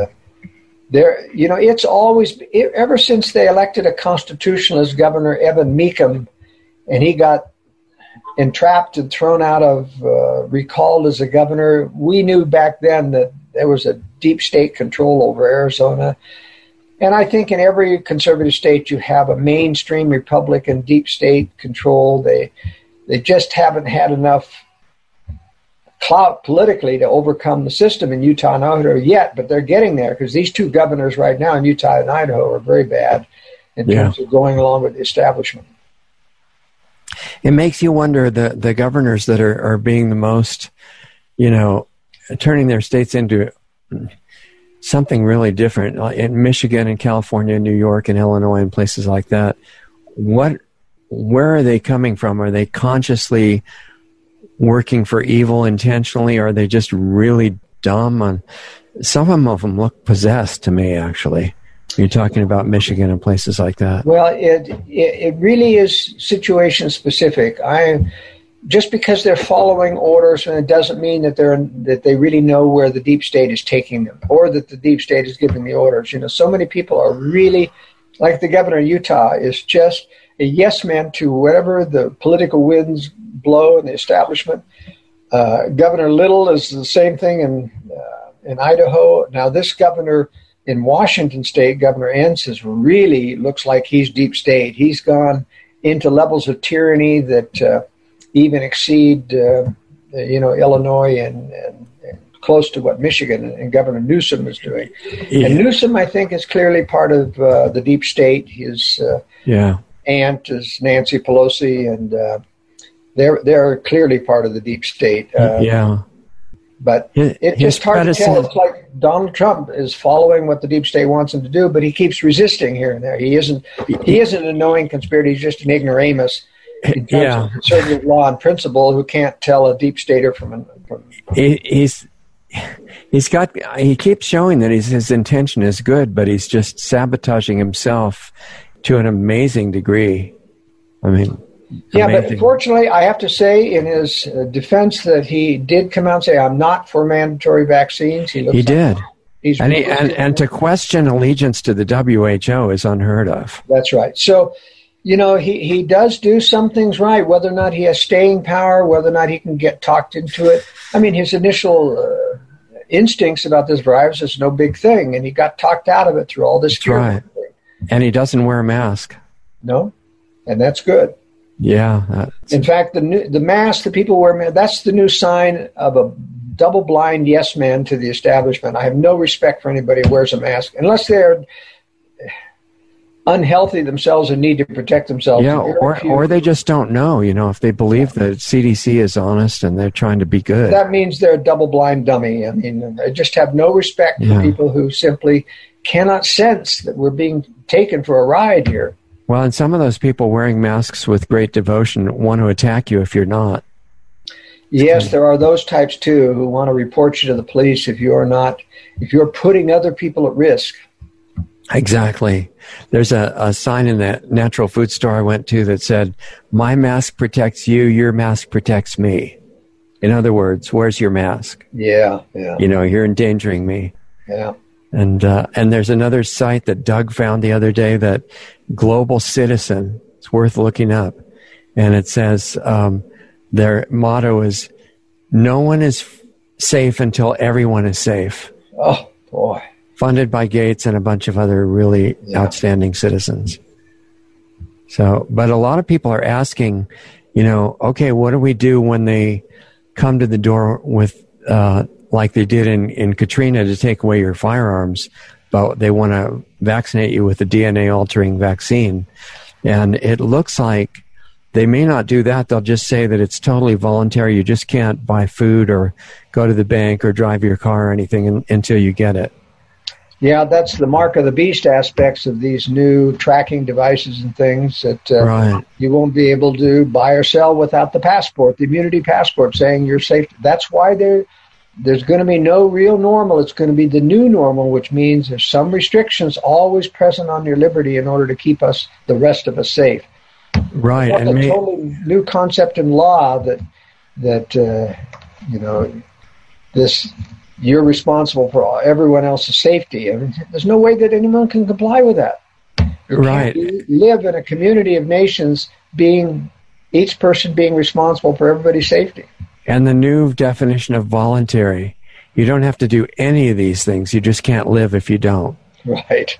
it's always, ever since they elected a constitutionalist governor, Evan Mecham, and he got entrapped and thrown out of, recalled as a governor, we knew back then that there was a deep state control over Arizona. And I think in every conservative state you have a mainstream Republican deep state control. They just haven't had enough clout politically to overcome the system in Utah and Idaho yet, but they're getting there because these 2 governors right now in Utah and Idaho are very bad in terms of going along with the establishment. It makes you wonder the governors that are being the most, turning their states into something really different. In Michigan and California, New York and Illinois and places like that, where are they coming from? Are they consciously working for evil intentionally, or are they just really dumb? Some of them look possessed to me, actually. You're talking about Michigan and places like that. Well, it really is situation specific. Just because they're following orders, and it doesn't mean that they really know where the deep state is taking them, or that the deep state is giving the orders. So many people are really, like the governor of Utah, is just a yes man to whatever the political winds blow in the establishment. Governor Little is the same thing in Idaho. Now, this governor in Washington State, Governor Entz, really looks like he's deep state. He's gone into levels of tyranny that even exceed, Illinois and close to what Michigan and Governor Newsom is doing. Yeah. And Newsom, I think, is clearly part of the deep state. His aunt is Nancy Pelosi, and they're clearly part of the deep state. But it's just hard to tell. It's like Donald Trump is following what the deep state wants him to do, but he keeps resisting here and there. He isn't a knowing conspirator. He's just an ignoramus in terms of conservative law and principle who can't tell a deep stater from he keeps showing that his intention is good, but he's just sabotaging himself to an amazing degree. I mean, yeah, amazing. but unfortunately, I have to say in his defense that he did come out and say, I'm not for mandatory vaccines. He did. He's And to question allegiance to the WHO is unheard of. That's right. So, you know, he does do some things right, whether or not he has staying power, whether or not he can get talked into it. I mean, his initial instincts about this virus is no big thing, and he got talked out of it through all this fear. Right. And he doesn't wear a mask. No, and that's good. Yeah. In fact, the mask that people wear, that's the new sign of a double-blind yes man to the establishment. I have no respect for anybody who wears a mask, unless they're unhealthy themselves and need to protect themselves. Yeah, or they just don't know, you know, if they believe the CDC is honest and they're trying to be good. That means they're a double-blind dummy. I mean, I just have no respect for people who simply cannot sense that we're being taken for a ride here. Well, and some of those people wearing masks with great devotion want to attack you if you're not. Yes, there are those types too who want to report you to the police if you're putting other people at risk. Exactly. There's a sign in the natural food store I went to that said, my mask protects you, your mask protects me. In other words, where's your mask? Yeah. You know, you're endangering me. Yeah. And there's another site that Doug found the other day, that Global Citizen. It's worth looking up. And it says their motto is, no one is safe until everyone is safe. Oh, boy. Funded by Gates and a bunch of other really outstanding citizens. So, but a lot of people are asking, you know, okay, what do we do when they come to the door with, like they did in Katrina, to take away your firearms, but they want to vaccinate you with a DNA-altering vaccine? And it looks like they may not do that. They'll just say that it's totally voluntary. You just can't buy food or go to the bank or drive your car or anything until you get it. Yeah, that's the mark of the beast aspects of these new tracking devices and things that you won't be able to buy or sell without the passport, the immunity passport saying you're safe. That's why there's going to be no real normal. It's going to be the new normal, which means there's some restrictions always present on your liberty in order to keep us, the rest of us, safe. Right. That's a totally new concept in law that you know, this... You're responsible for everyone else's safety. I mean, there's no way that anyone can comply with that. Right. Live in a community of nations, each person being responsible for everybody's safety. And the new definition of voluntary. You don't have to do any of these things. You just can't live if you don't. Right.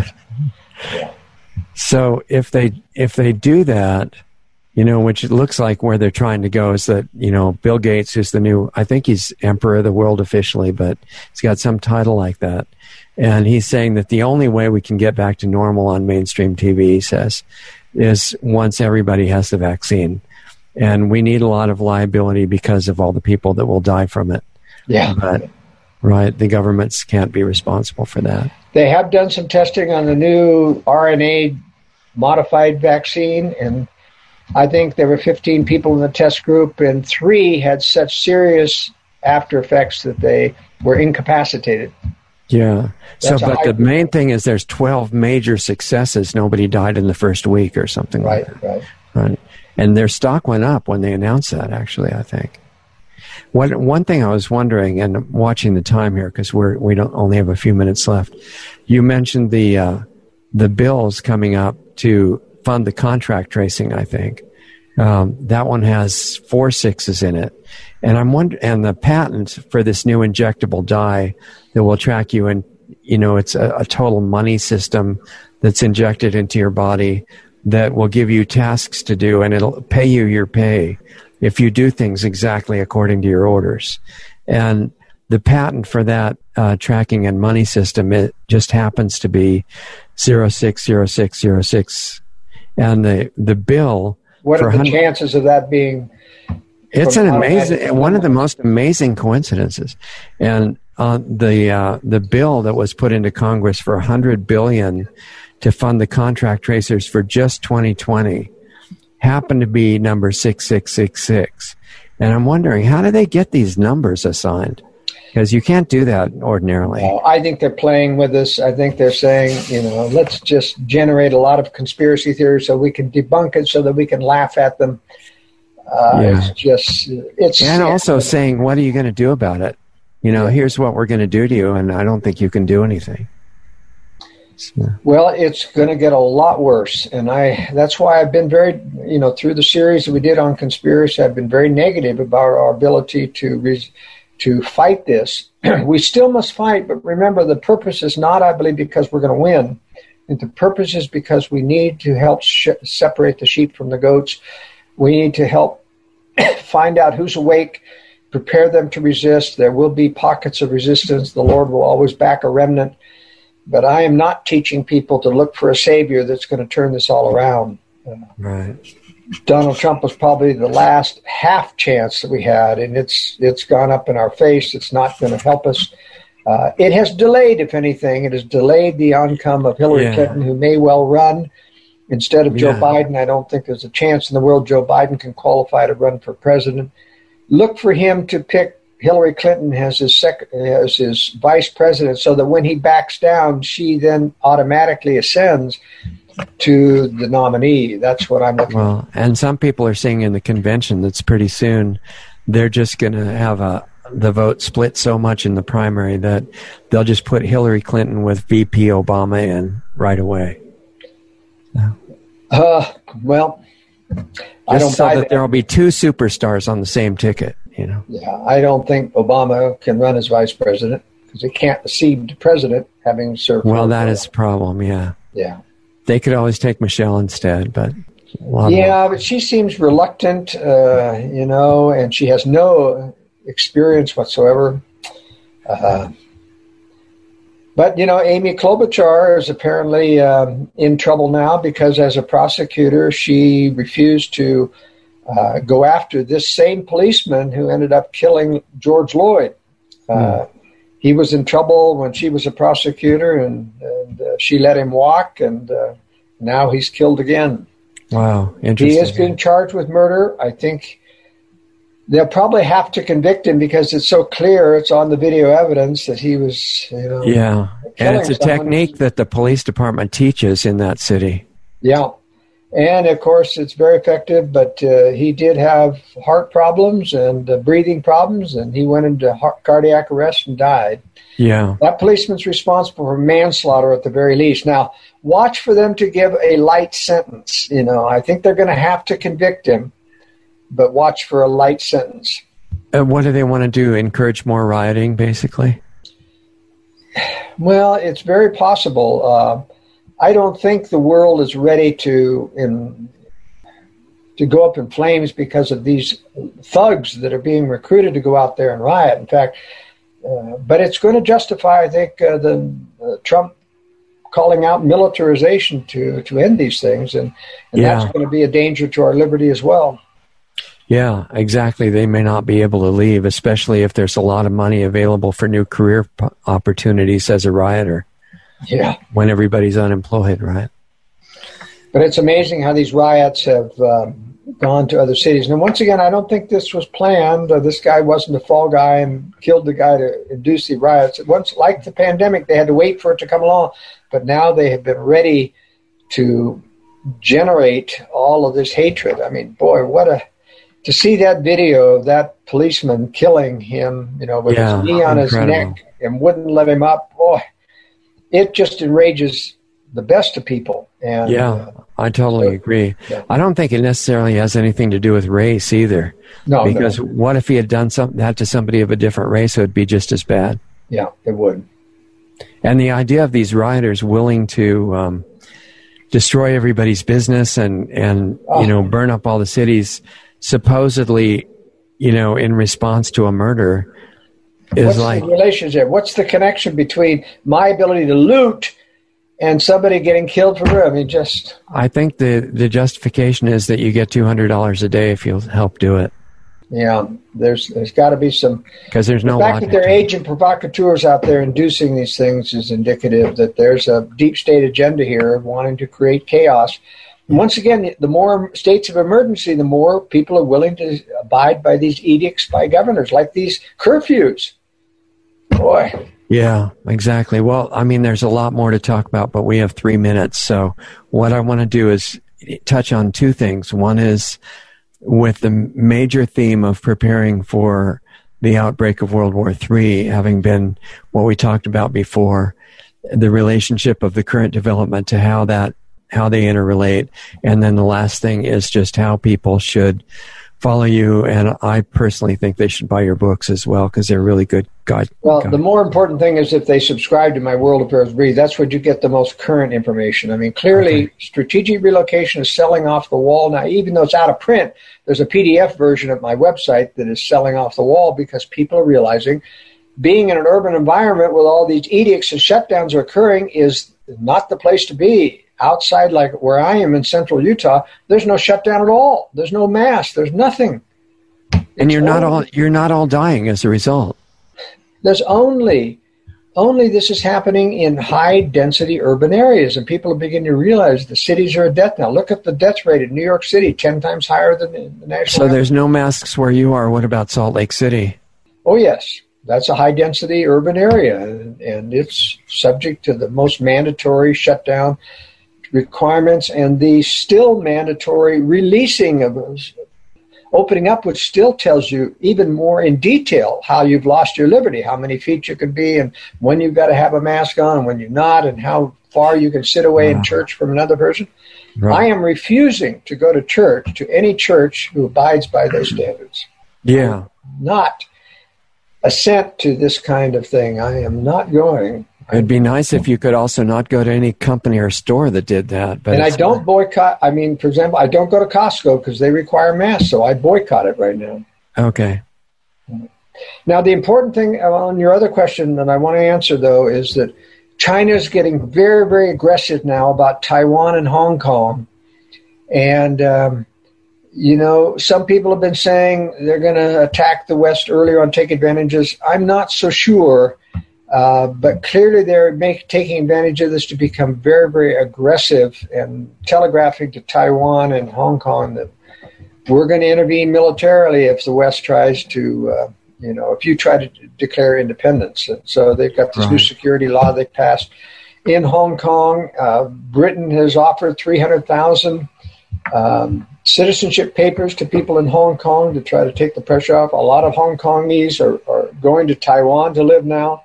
Yeah. So if they do that, you know, which it looks like where they're trying to go is that, you know, Bill Gates, who's the new, I think he's emperor of the world officially, but he's got some title like that. And he's saying that the only way we can get back to normal on mainstream TV, he says, is once everybody has the vaccine. And we need a lot of liability because of all the people that will die from it. Yeah. But, right, the governments can't be responsible for that. They have done some testing on the new RNA modified vaccine, and I think there were 15 people in the test group, and 3 had such serious after effects that they were incapacitated. Yeah. But the main thing is there's 12 major successes. Nobody died in the first week or something like that. Right. And their stock went up when they announced that, actually, I think. One thing I was wondering, and watching the time here because we don't only have a few minutes left. You mentioned the bills coming up to fund the contract tracing, I think. That one has 4 6s in it. And I'm wondering, and the patent for this new injectable dye that will track you, and, you know, it's a total money system that's injected into your body that will give you tasks to do, and it'll pay you your pay if you do things exactly according to your orders. And the patent for that tracking and money system, it just happens to be 060606. And the bill... What are the chances of that being... It's one of the most amazing coincidences. And the bill that was put into Congress for $100 billion to fund the contract tracers for just 2020 happened to be number 6666. And I'm wondering, how do they get these numbers assigned? Because you can't do that ordinarily. I think they're playing with us. I think they're saying, let's just generate a lot of conspiracy theories so we can debunk it, so that we can laugh at them. And also saying, what are you going to do about it? Here's what we're going to do to you, and I don't think you can do anything. So. Well, it's going to get a lot worse, and that's why I've been very, through the series that we did on conspiracy, I've been very negative about our ability to fight this. We still must fight, but remember, the purpose is not, I believe, because we're going to win. And the purpose is because we need to help separate the sheep from the goats. We need to help find out who's awake, prepare them to resist. There will be pockets of resistance. The Lord will always back a remnant. But I am not teaching people to look for a savior that's going to turn this all around. Right. Donald Trump was probably the last half chance that we had, and it's gone up in our face. It's not going to help us. It has delayed, if anything, it has delayed the outcome of Hillary Clinton, who may well run instead of Joe Biden. I don't think there's a chance in the world Joe Biden can qualify to run for president. Look for him to pick Hillary Clinton as his vice president, so that when he backs down, she then automatically ascends to the nominee. That's what I'm looking for. And some people are saying in the convention that's pretty soon they're just going to have the vote split so much in the primary that they'll just put Hillary Clinton with VP Obama in right away. I don't so buy that there will be two superstars on the same ticket. Yeah, I don't think Obama can run as vice president because he can't accede president having served. Well, that is a problem. Yeah. They could always take Michelle instead, but but she seems reluctant, and she has no experience whatsoever. But Amy Klobuchar is apparently in trouble now because, as a prosecutor, she refused to go after this same policeman who ended up killing George Floyd. He was in trouble when she was a prosecutor, and she let him walk, and now he's killed again. Wow, interesting. He is being charged with murder. I think they'll probably have to convict him because it's so clear, it's on the video evidence that he was, and it's a technique that the police department teaches in that city. Yeah. And, of course, it's very effective, but he did have heart problems and breathing problems, and he went into cardiac arrest and died. Yeah. That policeman's responsible for manslaughter at the very least. Now, watch for them to give a light sentence. I think they're going to have to convict him, but watch for a light sentence. What do they want to do? Encourage more rioting, basically? Well, it's very possible. I don't think the world is ready to go up in flames because of these thugs that are being recruited to go out there and riot. In fact, but it's going to justify, I think, the Trump calling out militarization to end these things, and that's going to be a danger to our liberty as well. Yeah, exactly. They may not be able to leave, especially if there's a lot of money available for new career opportunities as a rioter. Yeah. When everybody's unemployed, right? But it's amazing how these riots have gone to other cities. And once again, I don't think this was planned. This guy wasn't a fall guy and killed the guy to induce the riots. Once, like the pandemic, they had to wait for it to come along. But now they have been ready to generate all of this hatred. I mean, boy, to see that video of that policeman killing him, with his knee on his neck and wouldn't let him up, boy, it just enrages the best of people. And I totally agree. Yeah. I don't think it necessarily has anything to do with race either. No, because what if he had done that to somebody of a different race? It would be just as bad. Yeah, it would. And the idea of these rioters willing to destroy everybody's business and burn up all the cities, supposedly, in response to a murder, is What's the relationship? What's the connection between my ability to loot and somebody getting killed for murder? I mean, I think the justification is that you get $200 a day if you'll help do it. Yeah, there's got to be some. Because there's no the fact that there are agent provocateurs out there inducing these things is indicative that there's a deep state agenda here wanting to create chaos. And once again, the more states of emergency, the more people are willing to abide by these edicts by governors, like these curfews. Boy. Yeah, exactly. Well, I mean, there's a lot more to talk about, but we have 3 minutes. So what I want to do is touch on two things. One is with the major theme of preparing for the outbreak of World War III, having been what we talked about before, the relationship of the current development to how they interrelate. And then the last thing is just how people should follow you, and I personally think they should buy your books as well because they're really good guide. Well, the more important thing is if they subscribe to my World Affairs Brief, that's where you get the most current information. I mean, clearly, Strategic Relocation is selling off the wall now. Even though it's out of print, there's a PDF version of my website that is selling off the wall because people are realizing being in an urban environment with all these edicts and shutdowns are occurring is not the place to be. Outside, like where I am in central Utah, there's no shutdown at all. There's no mass. There's nothing. And you're not all dying as a result. There's only this is happening in high density urban areas, and people are beginning to realize the cities are a death now. Look at the death rate in New York City, 10 times higher than the national. So there's no masks where you are. What about Salt Lake City? Oh yes, that's a high density urban area, and it's subject to the most mandatory shutdown requirements and the still mandatory releasing of those, opening up, which still tells you even more in detail how you've lost your liberty, how many feet you can be, and when you've got to have a mask on and when you're not, and how far you can sit away in church from another person. Right. I am refusing to go to church, to any church who abides by those standards. Yeah. Not assent to this kind of thing. I am not going. It'd be nice if you could also not go to any company or store that did that. But and I don't boycott. I mean, for example, I don't go to Costco because they require masks, so I boycott it right now. Okay. Now, the important thing on your other question that I want to answer, though, is that China is getting very, very aggressive now about Taiwan and Hong Kong. And, some people have been saying they're going to attack the West earlier and take advantages. I'm not so sure. But clearly they're taking advantage of this to become very, very aggressive and telegraphing to Taiwan and Hong Kong that we're going to intervene militarily if the West tries to, if you try to declare independence. And so they've got this new security law they passed in Hong Kong. Britain has offered 300,000 citizenship papers to people in Hong Kong to try to take the pressure off. A lot of Hong Kongese are going to Taiwan to live now.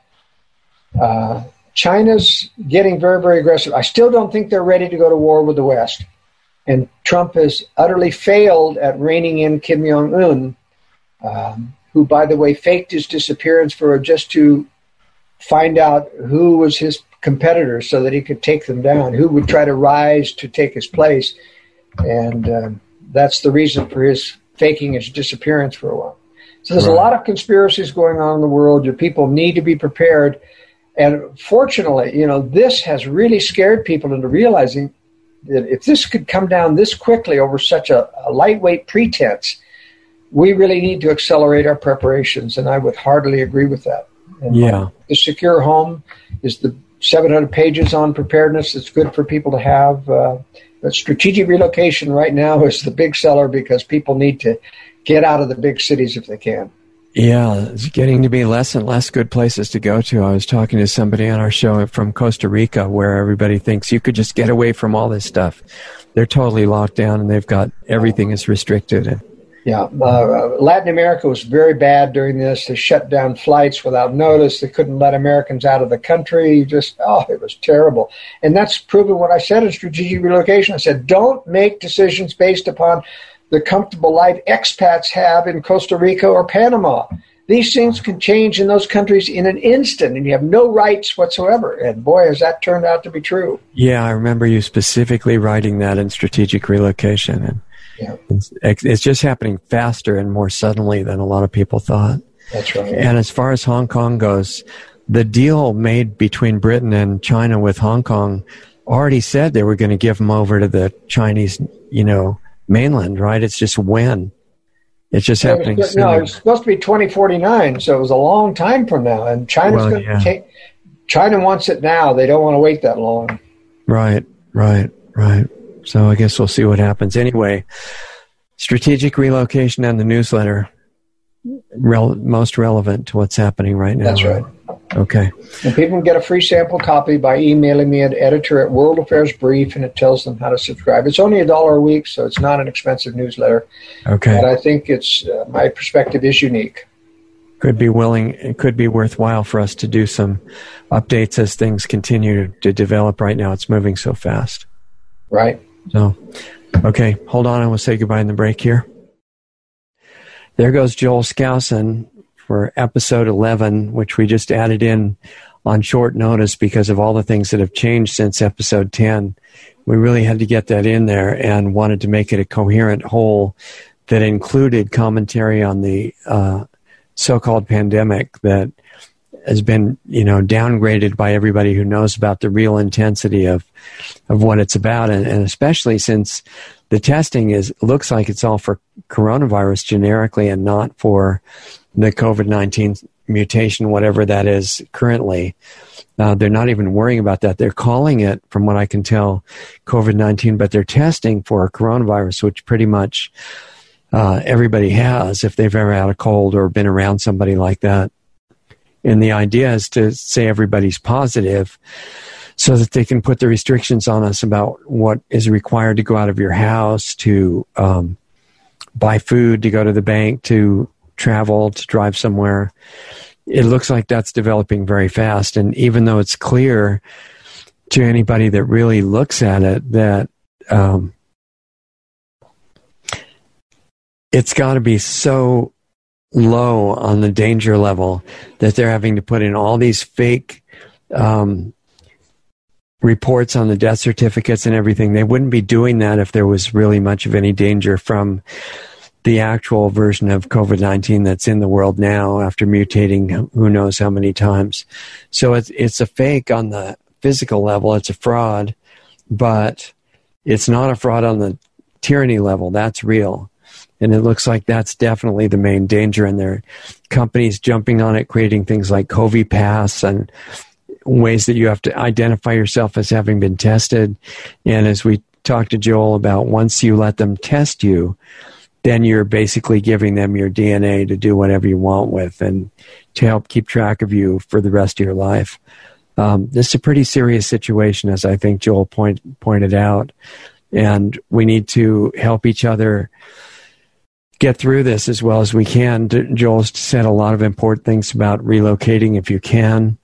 China's getting very, very aggressive. I still don't think they're ready to go to war with the West. And Trump has utterly failed at reining in Kim Jong-un, who, by the way, faked his disappearance just to find out who was his competitor so that he could take them down, who would try to rise to take his place. And that's the reason for his faking his disappearance for a while. So there's a lot of conspiracies going on in the world. Your people need to be prepared. And fortunately, this has really scared people into realizing that if this could come down this quickly over such a lightweight pretense, we really need to accelerate our preparations. And I would heartily agree with that. And the Secure Home is the 700 pages on preparedness. It's good for people to have. But Strategic Relocation right now is the big seller because people need to get out of the big cities if they can. Yeah, it's getting to be less and less good places to go to. I was talking to somebody on our show from Costa Rica where everybody thinks you could just get away from all this stuff. They're totally locked down and they've got everything is restricted. Latin America was very bad during this. They shut down flights without notice. They couldn't let Americans out of the country. It was terrible. And that's proven what I said in Strategic Relocation. I said, don't make decisions based upon the comfortable life expats have in Costa Rica or Panama. These things can change in those countries in an instant, and you have no rights whatsoever. And boy, has that turned out to be true. Yeah, I remember you specifically writing that in Strategic Relocation. And it's just happening faster and more suddenly than a lot of people thought. That's right. And as far as Hong Kong goes, the deal made between Britain and China with Hong Kong already said they were going to give them over to the Chinese, mainland, right? It's just when. It's just happening soon. No, it's supposed to be 2049, so it was a long time from now. And China's going to take. China wants it now. They don't want to wait that long. Right. So I guess we'll see what happens. Anyway, Strategic Relocation and the newsletter, most relevant to what's happening right now. That's right. Okay. And people can get a free sample copy by emailing me at editor@World Affairs Brief, and it tells them how to subscribe. It's only $1 a week, so it's not an expensive newsletter. Okay. But I think it's my perspective is unique. It could be worthwhile for us to do some updates as things continue to develop. Right now, it's moving so fast. Right. So, okay, hold on, and we'll say goodbye in the break here. There goes Joel Skousen for episode 11, which we just added in on short notice because of all the things that have changed since episode 10. We really had to get that in there and wanted to make it a coherent whole that included commentary on the so-called pandemic that has been, downgraded by everybody who knows about the real intensity of what it's about, and especially since the testing looks like it's all for coronavirus generically and not for the COVID-19 mutation, whatever that is currently. They're not even worrying about that. They're calling it, from what I can tell, COVID-19, but they're testing for coronavirus, which pretty much everybody has if they've ever had a cold or been around somebody like that. And the idea is to say everybody's positive so that they can put the restrictions on us about what is required to go out of your house, to buy food, to go to the bank, to travel, to drive somewhere. It looks like that's developing very fast. And even though it's clear to anybody that really looks at it that it's got to be so low on the danger level that they're having to put in all these fake reports on the death certificates and everything. They wouldn't be doing that if there was really much of any danger from the actual version of COVID-19 that's in the world now after mutating who knows how many times. So it's a fake on the physical level. It's a fraud, but it's not a fraud on the tyranny level. That's real. And it looks like that's definitely the main danger. And there are companies jumping on it, creating things like COVID Pass and ways that you have to identify yourself as having been tested. And as we talked to Joel about, once you let them test you, then you're basically giving them your DNA to do whatever you want with and to help keep track of you for the rest of your life. This is a pretty serious situation, as I think Joel pointed out. And we need to help each other get through this as well as we can. Joel said a lot of important things about relocating if you can.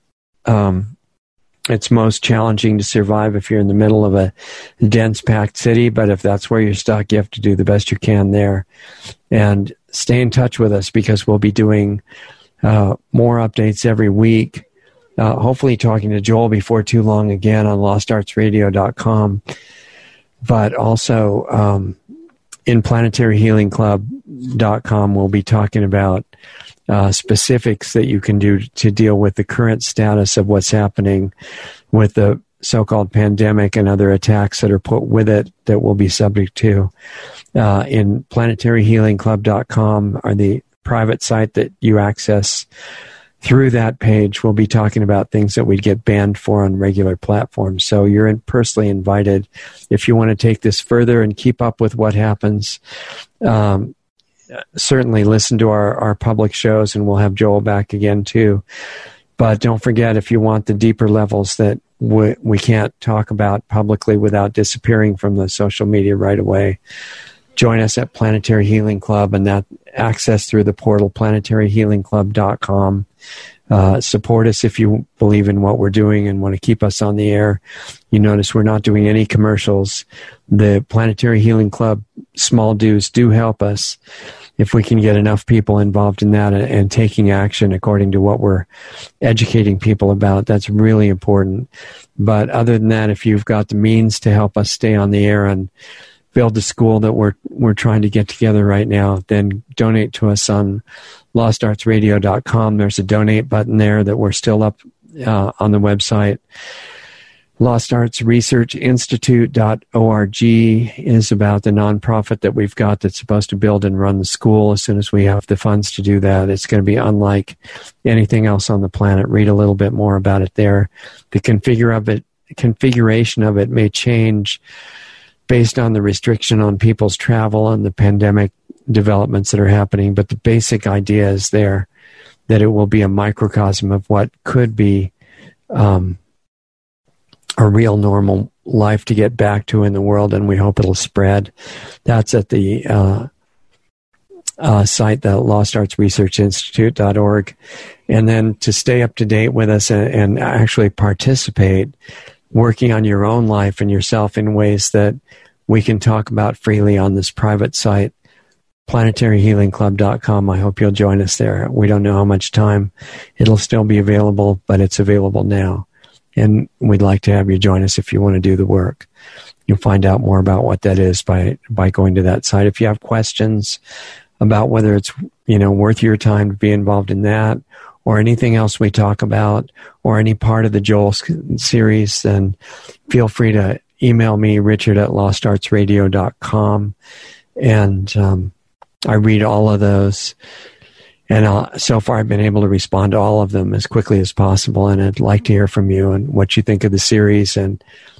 It's most challenging to survive if you're in the middle of a dense packed city, but if that's where you're stuck, you have to do the best you can there. And stay in touch with us because we'll be doing more updates every week. Hopefully talking to Joel before too long again on lostartsradio.com, but also in planetaryhealingclub.com, we'll be talking about specifics that you can do to deal with the current status of what's happening with the so-called pandemic and other attacks that are put with it that we'll be subject to. In planetaryhealingclub.com, or the private site that you access through that page, we'll be talking about things that we'd get banned for on regular platforms. So you're personally invited if you want to take this further and keep up with what happens. Certainly listen to our public shows, and we'll have Joel back again too. But don't forget, if you want the deeper levels that we can't talk about publicly without disappearing from the social media right away, join us at Planetary Healing Club, and that access through the portal planetaryhealingclub.com. Support us if you believe in what we're doing and want to keep us on the air. You notice we're not doing any commercials. The Planetary Healing Club small dues do help us if we can get enough people involved in that and taking action according to what we're educating people about. That's really important. But other than that, if you've got the means to help us stay on the air and build the school that we're trying to get together right now, then donate to us on lostartsradio.com. There's a donate button there that we're still up on the website. LostArtsResearchInstitute.org is about the nonprofit that we've got that's supposed to build and run the school as soon as we have the funds to do that. It's going to be unlike anything else on the planet. Read a little bit more about it there. The configuration of it may change based on the restriction on people's travel and the pandemic developments that are happening, but the basic idea is there. that it will be a microcosm of what could be a real normal life to get back to in the world, and we hope it'll spread. That's at the site, the LostArtsResearchInstitute.org. And then to stay up to date with us and actually participate, working on your own life and yourself in ways that we can talk about freely on this private site, planetaryhealingclub.com. I hope you'll join us there. We don't know how much time it'll still be available, but it's available now. And we'd like to have you join us if you want to do the work. You'll find out more about what that is by going to that site. If you have questions about whether it's, worth your time to be involved in that, or anything else we talk about, or any part of the Joel series, then feel free to email me, richard@lostartsradio.com. And I read all of those. And so far I've been able to respond to all of them as quickly as possible. And I'd like to hear from you and what you think of the series and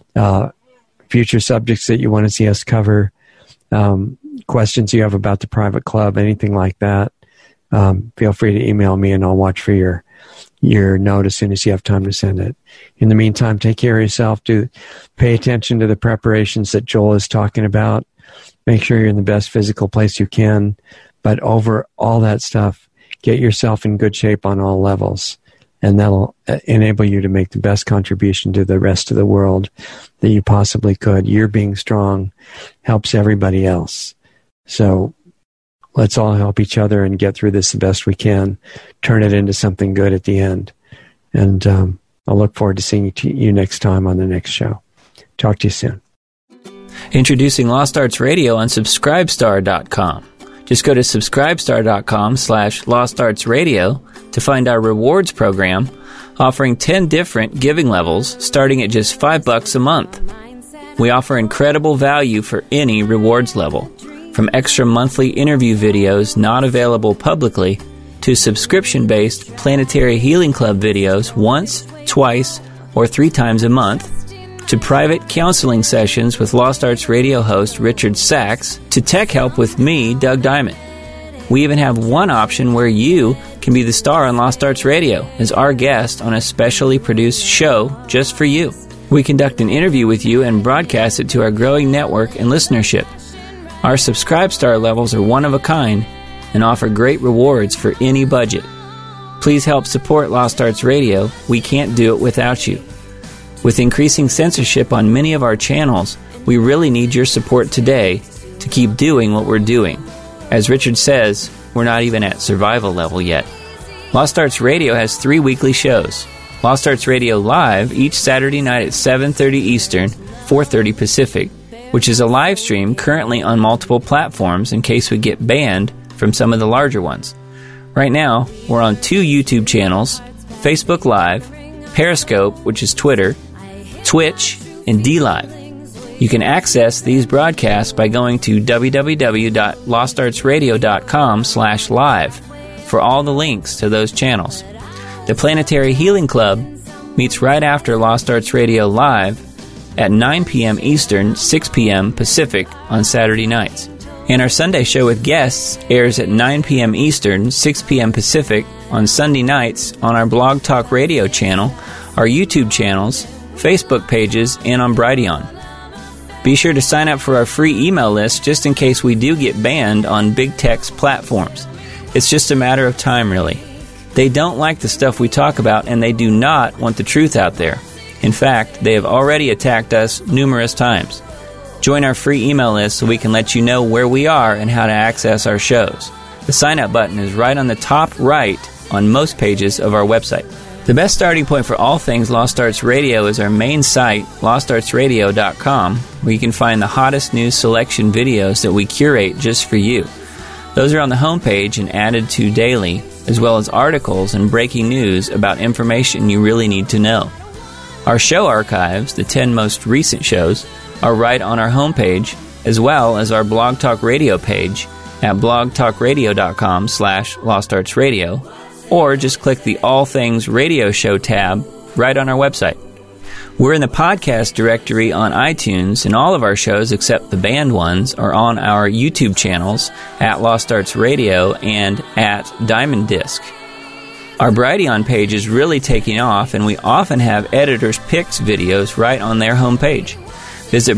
future subjects that you want to see us cover, questions you have about the private club, anything like that. Feel free to email me and I'll watch for your note as soon as you have time to send it. In the meantime, take care of yourself. Pay attention to the preparations that Joel is talking about. Make sure you're in the best physical place you can. But over all that stuff, get yourself in good shape on all levels. And that'll enable you to make the best contribution to the rest of the world that you possibly could. Your being strong helps everybody else. So let's all help each other and get through this the best we can. Turn it into something good at the end. And I'll look forward to seeing you next time on the next show. Talk to you soon. Introducing Lost Arts Radio on Subscribestar.com. Just go to Subscribestar.com/LostArtsRadio to find our rewards program, offering 10 different giving levels starting at just $5 a month. We offer incredible value for any rewards level, from extra monthly interview videos not available publicly to subscription-based Planetary Healing Club videos once, twice, or 3 times a month, to private counseling sessions with Lost Arts Radio host Richard Sachs, to tech help with me, Doug Diamond. We even have one option where you can be the star on Lost Arts Radio as our guest on a specially produced show just for you. We conduct an interview with you and broadcast it to our growing network and listenership. Our Subscribestar levels are one of a kind and offer great rewards for any budget. Please help support Lost Arts Radio. We can't do it without you. With increasing censorship on many of our channels, we really need your support today to keep doing what we're doing. As Richard says, we're not even at survival level yet. Lost Arts Radio has 3 weekly shows. Lost Arts Radio Live each Saturday night at 7:30 Eastern, 4:30 Pacific, which is a live stream currently on multiple platforms in case we get banned from some of the larger ones. Right now, we're on 2 YouTube channels, Facebook Live, Periscope, which is Twitter, Twitch, and DLive. You can access these broadcasts by going to www.lostartsradio.com/live for all the links to those channels. The Planetary Healing Club meets right after Lost Arts Radio Live at 9 p.m. Eastern, 6 p.m. Pacific on Saturday nights. And our Sunday show with guests airs at 9 p.m. Eastern, 6 p.m. Pacific on Sunday nights on our Blog Talk Radio channel, our YouTube channels, Facebook pages, and on Brighteon. Be sure to sign up for our free email list just in case we do get banned on big tech's platforms. It's just a matter of time, really. They don't like the stuff we talk about, and they do not want the truth out there. In fact, they have already attacked us numerous times. Join our free email list so we can let you know where we are and how to access our shows. The sign-up button is right on the top right on most pages of our website. The best starting point for all things Lost Arts Radio is our main site, LostArtsRadio.com, where you can find the hottest news selection videos that we curate just for you. Those are on the homepage and added to daily, as well as articles and breaking news about information you really need to know. Our show archives, the 10 most recent shows, are right on our homepage, as well as our Blog Talk Radio page at blogtalkradio.com/LostArtsRadio, or just click the All Things Radio Show tab right on our website. We're in the podcast directory on iTunes, and all of our shows except the banned ones are on our YouTube channels at Lost Arts Radio and at Diamond Disc. Our Brighteon page is really taking off, and we often have editors' picks videos right on their homepage. Visit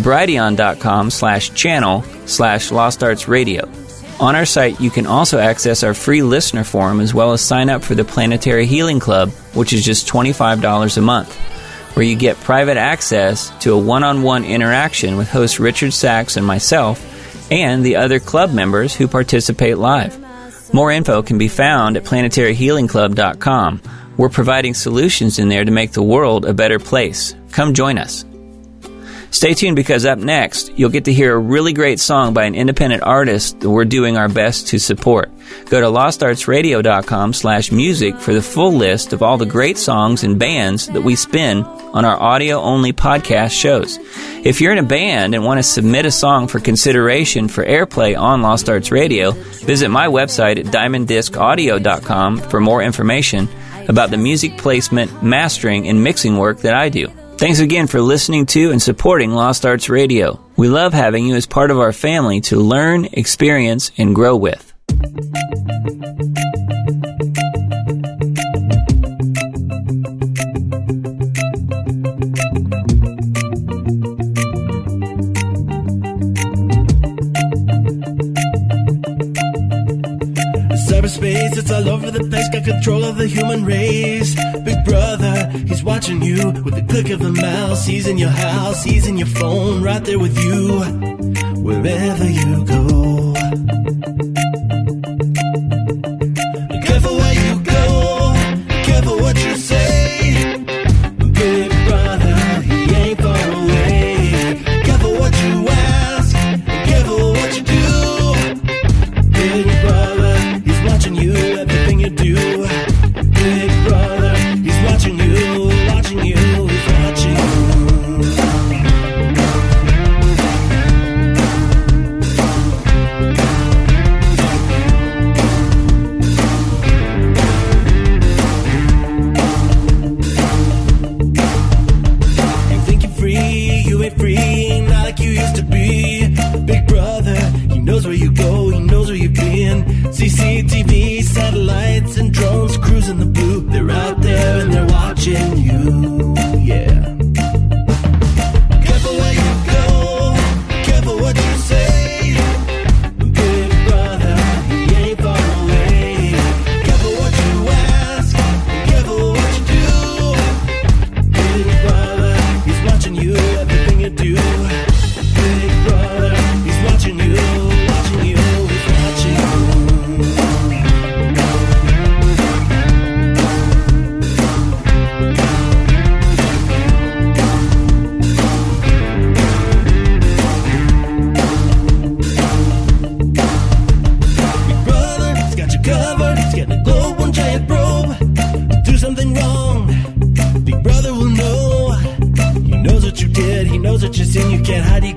brighteon.com/channel/LostArtsRadio. On our site, you can also access our free listener forum as well as sign up for the Planetary Healing Club, which is just $25 a month, where you get private access to a one-on-one interaction with host Richard Sachs and myself and the other club members who participate live. More info can be found at planetaryhealingclub.com. We're providing solutions in there to make the world a better place. Come join us. Stay tuned, because up next, you'll get to hear a really great song by an independent artist that we're doing our best to support. Go to lostartsradio.com/music for the full list of all the great songs and bands that we spin on our audio-only podcast shows. If you're in a band and want to submit a song for consideration for airplay on Lost Arts Radio, visit my website at diamonddiscaudio.com for more information about the music placement, mastering, and mixing work that I do. Thanks again for listening to and supporting Lost Arts Radio. We love having you as part of our family to learn, experience, and grow with. Cyberspace, it's all over the place, got control of the human race. Big brother, he's watching you with the click of the mouse. He's in your house, he's in your phone, right there with you, wherever you go. Be careful where you go, be careful what you say. Big brother, he ain't far away. Careful what you ask, careful what you do. Big brother, he's watching you, everything you do. Big brother, he's watching you, he's watching you. You think you're free, you ain't free, not like you used to be. Big brother, he knows where you go, he knows where you've been. CCTV, satellites, and drones cruising the blue. They're out there and they're watching you, yeah. Careful where you go, careful what you say. Big brother, he ain't far away. Careful what you ask, careful what you do. Big brother, he's watching you, everything you do. Big brother, he's watching you, watching you, he's watching you. Big brother, he's got you covered, he's getting a globe, one giant probe. Do something wrong, Big brother will know. He knows what you did, he knows what you've seen, you can't hide, you